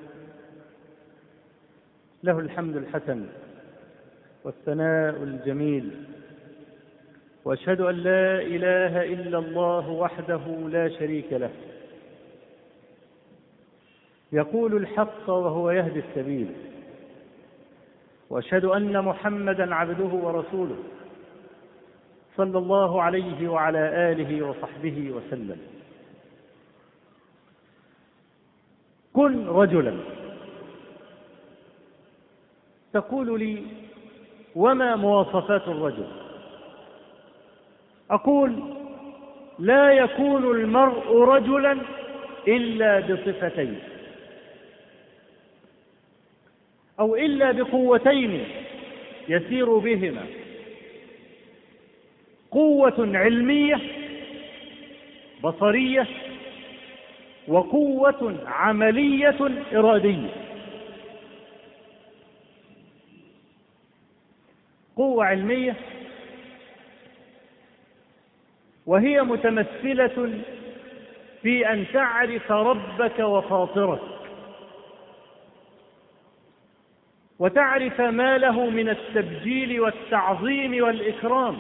G: له الحمد الحسن والثناء الجميل، وأشهد أن لا إله إلا الله وحده لا شريك له، يقول الحق وهو يهدي السبيل، وأشهد أن محمدا عبده ورسوله صلى الله عليه وعلى آله وصحبه وسلم. كن رجلا. تقول لي وما مواصفات الرجل؟ أقول لا يكون المرء رجلا إلا بصفتين أو إلا بقوتين يسير بهما: قوة علمية بصرية، وقوة عملية إرادية. قوة علمية وهي متمثلة في أن تعرف ربك وفاطرك، وتعرف ما له من التبجيل والتعظيم والإكرام،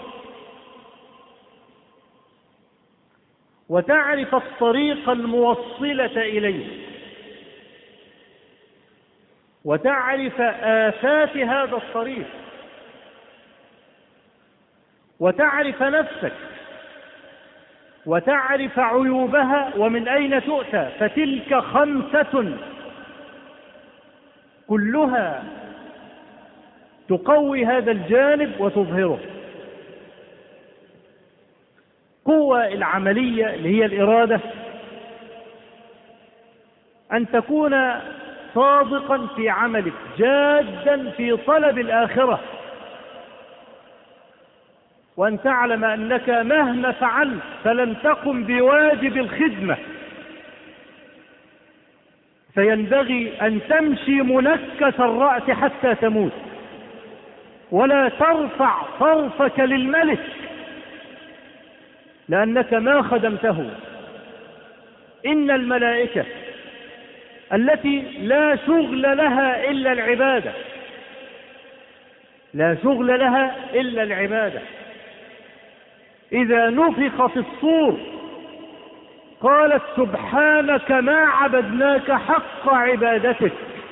G: وتعرف الطريق الموصلة إليه، وتعرف آفات هذا الطريق، وتعرف نفسك، وتعرف عيوبها ومن أين تؤتى. فتلك خمسة كلها تقوي هذا الجانب وتظهره. قوة العملية اللي هي الإرادة، أن تكون صادقا في عملك، جادا في طلب الآخرة، وأن تعلم أنك مهما فعلت فلن تقم بواجب الخدمة، فينبغي أن تمشي منكس الرأس حتى تموت، ولا ترفع طرفك للملك لأنك ما خدمته. إن الملائكة التي لا شغل لها إلا العبادة، لا شغل لها إلا العبادة، إذا نفخ في الصور قالت سبحانك ما عبدناك حق عبادتك.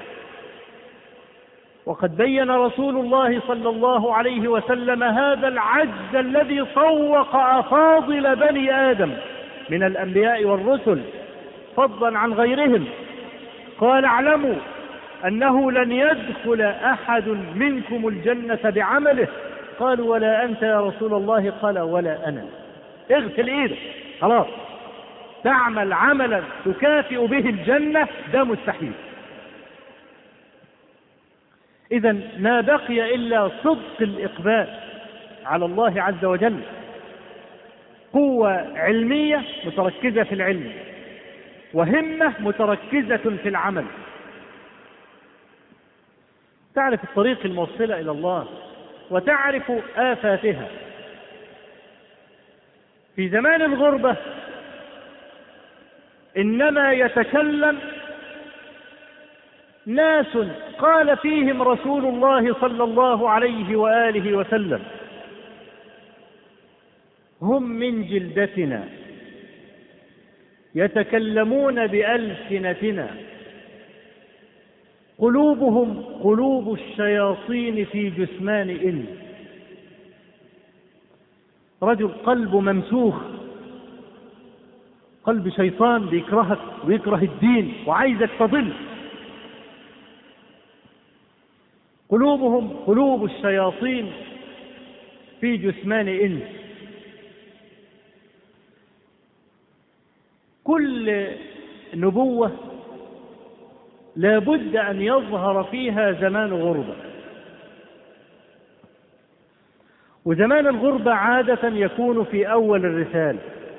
G: وقد بين رسول الله صلى الله عليه وسلم هذا العجز الذي طوق أفاضل بني آدم من الأنبياء والرسل فضلا عن غيرهم. قال اعلموا أنه لن يدخل أحد منكم الجنة بعمله. قالوا ولا أنت يا رسول الله؟ قال ولا أنا. اغسل إيدك خلاص، تعمل عملا تكافئ به الجنة، ده مستحيل. إذن ما بقي إلا صدق الإقبال على الله عز وجل. قوة علمية متركزة في العلم، وهمة متركزة في العمل. تعرف الطريق الموصلة إلى الله وتعرف آفاتها. في زمان الغربة إنما يتكلم ناس قال فيهم رسول الله صلى الله عليه وآله وسلم هم من جلدتنا يتكلمون بألسنتنا، قلوبهم قلوب الشياطين في جثمان إنس. رجل قلبه ممسوخ، قلب شيطان بيكرهك ويكره الدين وعايزك تضل. قلوبهم قلوب الشياطين في جثمان إنس. كل نبوة لابد أن يظهر فيها زمان غربة، وزمان الغربة عادة يكون في أول الرسالة.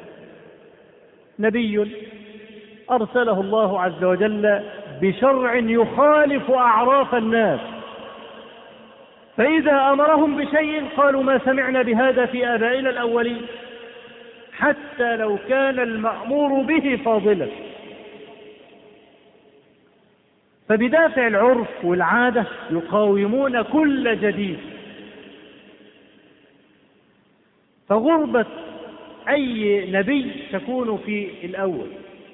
G: نبي أرسله الله عز وجل بشرع يخالف أعراف الناس، فإذا أمرهم بشيء قالوا ما سمعنا بهذا في آبائنا الأولين. حتى لو كان المأمور به فاضلا. فبدافع العرف والعادة يقاومون كل جديد. فغربة أي نبي تكون في الأول،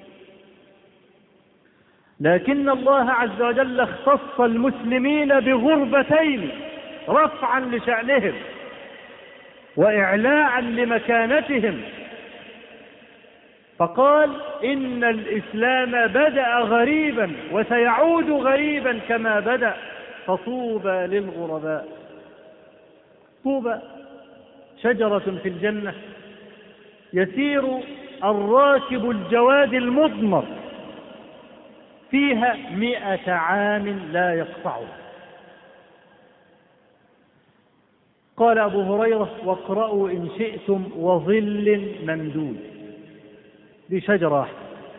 G: لكن الله عز وجل اختص المسلمين بغربتين رفعا لشأنهم وإعلاء لمكانتهم، فقال إن الإسلام بدأ غريبا وسيعود غريبا كما بدأ، فطوبى للغرباء. طوبى شجرة في الجنة يسير الراكب الجواد المضمر فيها مئة عام لا يقطعه. قال أبو هريرة: واقرأوا إن شئتم وظل ممدود. دي شجرة واحدة.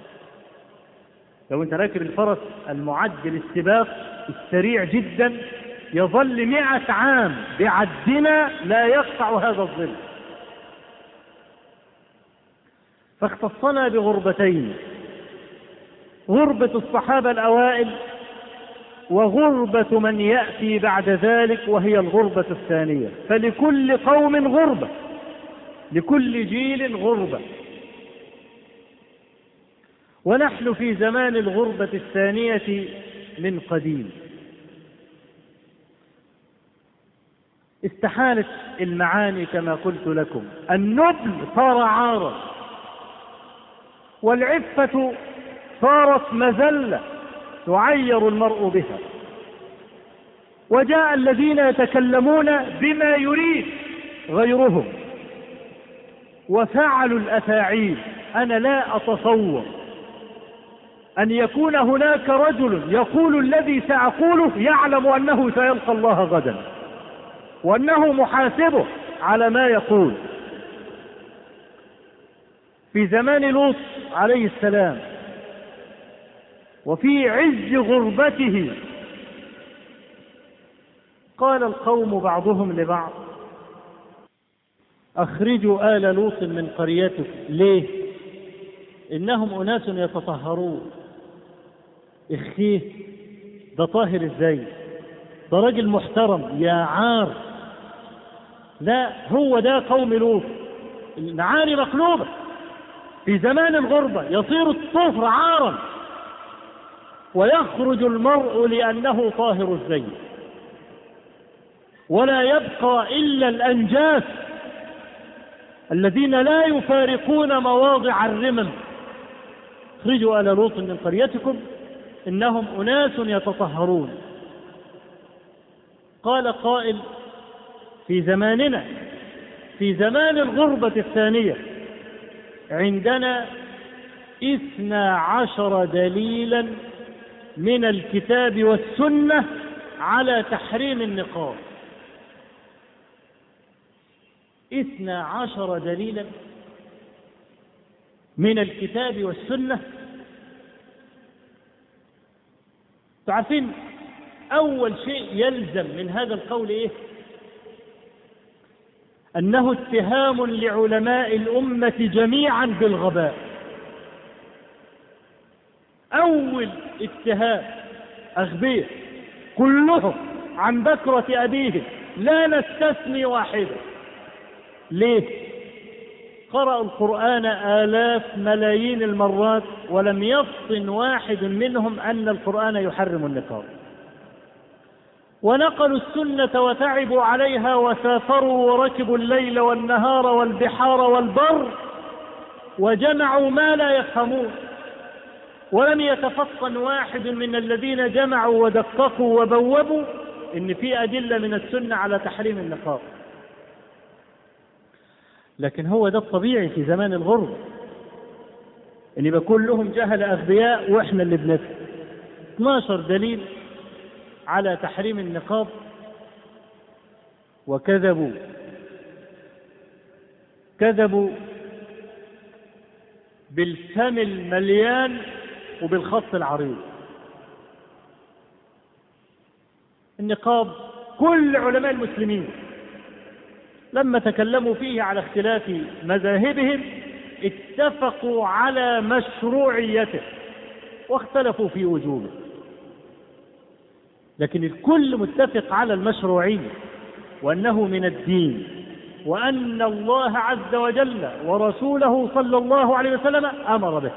G: لو أنت راكب الفرس المعد للسباق السريع جدا يظل مئة عام بعدنا لا يقطع هذا الظل. فاختصنا بغربتين: غربة الصحابة الأوائل وغربة من يأتي بعد ذلك، وهي الغربة الثانية. فلكل قوم غربة، لكل جيل غربة. ونحن في زمان الغربة الثانية من قديم. استحالت المعاني كما قلت لكم. النبل صار عارا، والعفة صارت مذلة يعير المرء بها. وجاء الذين يتكلمون بما يريد غيرهم وفعلوا الأفاعيل. أنا لا أتصور أن يكون هناك رجل يقول الذي سأقوله يعلم أنه سيلقى الله غدا وأنه محاسبه على ما يقول. في زمان لوط عليه السلام وفي عز غربته قال القوم بعضهم لبعض: أخرجوا آل لوط من قريتكم. ليه؟ إنهم أناس يتطهرون. اخيه ده طاهر ازاي؟ ده راجل محترم يا عار. لا، هو ده قوم لوط. المعاني مقلوبة. في زمان الغربة يصير الطهر عارا، ويخرج المرء لأنه طاهر الزين، ولا يبقى إلا الأنجاس الذين لا يفارقون مواضع الرمم. اخرجوا آل لوط من قريتكم إنهم أناس يتطهرون. قال قائل: في زماننا في زمان الغربة الثانية عندنا اثنا عشر دليلا من الكتاب والسنة على تحريم النقاب. اثنا عشر دليلا من الكتاب والسنة. تعرفين أول شيء يلزم من هذا القول إيه؟ أنه اتهام لعلماء الأمة جميعا بالغباء. أول اتهام، أغبياء كلهم عن بكرة أبيهم لا نستثني واحدا. ليه؟ قرأوا القرآن آلاف ملايين المرات ولم يفطن واحد منهم أن القرآن يحرم النقاب، ونقلوا السنة وتعبوا عليها وسافروا وركبوا الليل والنهار والبحار والبر وجمعوا ما لا يفهمون، ولم يتفطن واحد من الذين جمعوا ودققوا وبوبوا إن في أدلة من السنة على تحريم النقاب. لكن هو ده الطبيعي في زمان الغرب، إن يبقى كلهم جهل أغبياء وإحنا اللي بنفهم. اثنا عشر دليل على تحريم النقاب وكذبوا كذبوا بالفم المليان وبالخط العريض. النقاب كل علماء المسلمين لما تكلموا فيه على اختلاف مذاهبهم اتفقوا على مشروعيته واختلفوا في وجوبه، لكن الكل متفق على المشروعية وأنه من الدين، وأن الله عز وجل ورسوله صلى الله عليه وسلم أمر به،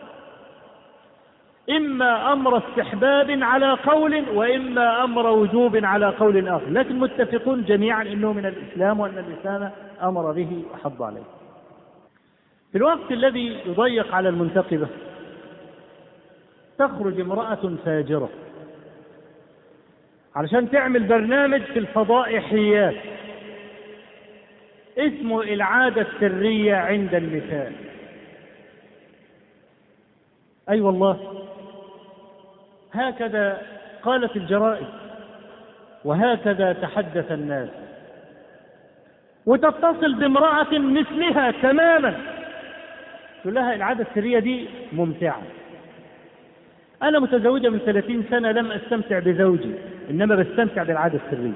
G: إما أمر استحباب على قول وإما أمر وجوب على قول آخر، لكن متفقون جميعا إنه من الإسلام وأن الإسلام أمر به وحض عليه. في الوقت الذي يضيق على المنتقبة تخرج امرأة فاجرة علشان تعمل برنامج في الفضائحيات اسمه العادة السرية عند النساء. أي أيوة والله، هكذا قالت الجرائد وهكذا تحدث الناس، وتتصل بامرأة مثلها تماما تقول لها العادة السرية دي ممتعة، أنا متزوجة من ثلاثين سنة لم أستمتع بزوجي إنما بستمتع بالعادة السرية.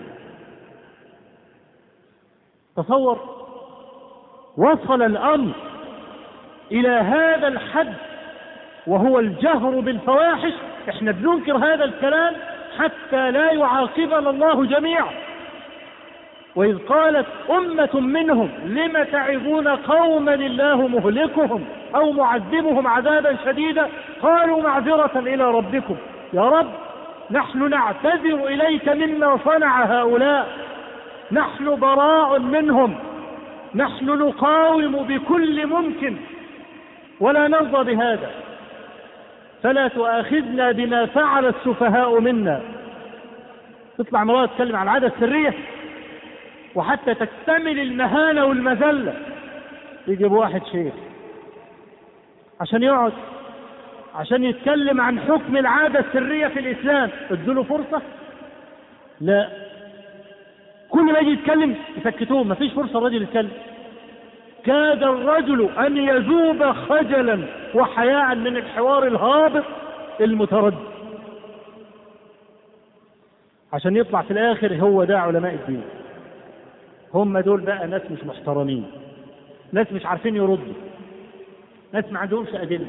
G: تصور وصل الأمر إلى هذا الحد وهو الجهر بالفواحش. احنا بننكر هذا الكلام حتى لا يعاقبنا الله جميعا. وإذ قالت أمة منهم لم تعظون قوما الله مهلكهم أو معذبهم عذابا شديدا قالوا معذرة إلى ربكم. يا رب نحن نعتذر إليك مما صنع هؤلاء، نحن براء منهم، نحن نقاوم بكل ممكن ولا نرضى بهذا، فلا تؤاخذنا بما فعل السفهاء منا. تطلع امرأة تتكلم عن العادة السرية وحتى تكتمل المهانة والمذلة يجيب واحد شيخ عشان يقعد عشان يتكلم عن حكم العادة السرية في الإسلام. ادوا فرصة؟ لا، كل ما يجي يتكلم يسكتوه، ما فيش فرصة الرجل يتكلم. كاد الرجل أن يذوب خجلا وحياء من الحوار الهابط المتردد عشان يطلع في الآخر هو ده علماء الدين. هم دول بقى ناس مش محترمين، ناس مش عارفين يردوا، ناس ما عندهمش أدلة.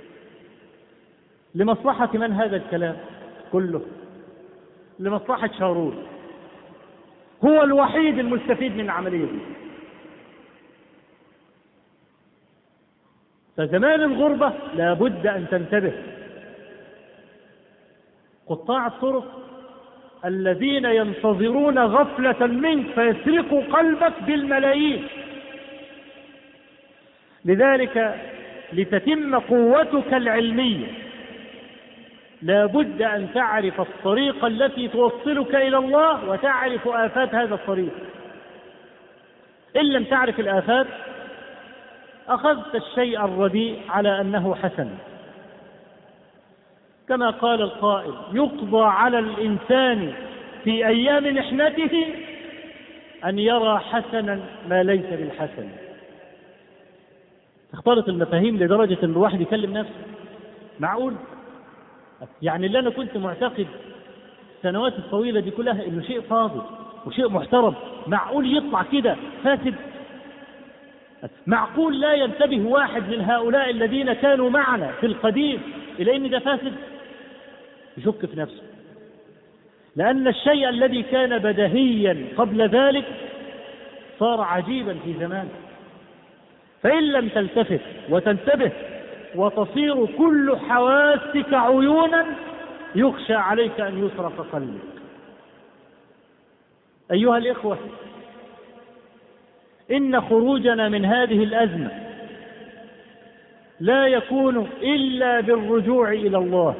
G: لمصلحة من هذا الكلام كله؟ لمصلحة شارون، هو الوحيد المستفيد من العملية دي. فزمان الغربة لابد أن تنتبه. قطاع الطرق الذين ينتظرون غفلة منك فيسرقوا قلبك بالملايين. لذلك لتتم قوتك العلمية لابد أن تعرف الطريقة التي توصلك إلى الله وتعرف آفات هذا الطريق. إن لم تعرف الآفات أخذت الشيء الرديء على أنه حسن. كما قال القائل: يقضى على الإنسان في أيام محنته أن يرى حسنا ما ليس بالحسن. تختلط المفاهيم لدرجة أن الواحد يكلم نفسه. معقول؟ يعني اللي أنا كنت معتقد السنوات الطويلة دي كلها إنه شيء فاضل وشيء محترم، معقول يطلع كده فاسد؟ معقول لا ينتبه واحد من هؤلاء الذين كانوا معنا في القديم إلى أن ده فاسد؟ يشك في نفسه، لأن الشيء الذي كان بديهيا قبل ذلك صار عجيبا في زمان. فإن لم تلتفت وتنتبه وتصير كل حواسك عيونا يخشى عليك أن يسرق قلبك. أيها الإخوة، إن خروجنا من هذه الأزمة لا يكون إلا بالرجوع إلى الله،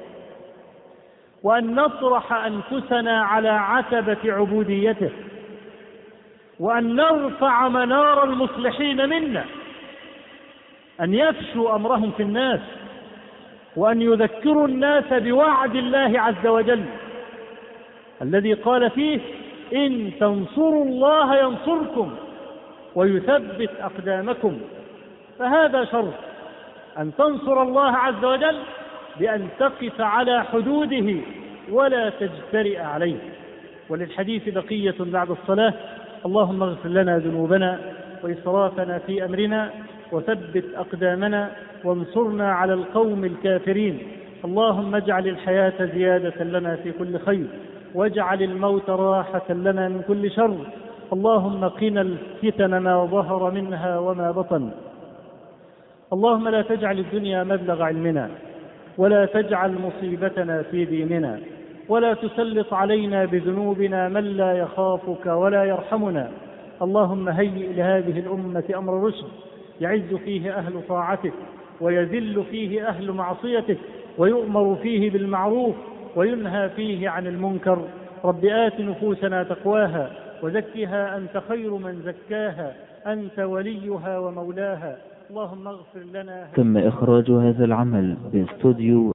G: وأن نطرح أنفسنا على عتبة عبوديته، وأن نرفع منار المصلحين منا، أن يفشوا أمرهم في الناس، وأن يذكروا الناس بوعد الله عز وجل الذي قال فيه: إن تنصروا الله ينصركم ويثبت أقدامكم. فهذا شرط، أن تنصر الله عز وجل بأن تقف على حدوده ولا تجترئ عليه. وللحديث بقية بعد الصلاة. اللهم اغفر لنا ذنوبنا وإسرافنا في أمرنا وثبت أقدامنا وانصرنا على القوم الكافرين. اللهم اجعل الحياة زيادة لنا في كل خير، واجعل الموت راحة لنا من كل شر. اللهم قنا الفتن ما ظهر منها وما بطن. اللهم لا تجعل الدنيا مبلغ علمنا، ولا تجعل مصيبتنا في ديننا، ولا تسلط علينا بذنوبنا من لا يخافك ولا يرحمنا. اللهم هيئ لهذه الأمة أمر رشد يعز فيه أهل طاعتك، ويذل فيه أهل معصيتك، ويؤمر فيه بالمعروف وينهى فيه عن المنكر. رب آت نفوسنا تقواها وزكها أنت خير من زكاها، أنت وليها ومولاها. اللهم اغفر لنا.
D: تم إخراج هذا العمل باستوديو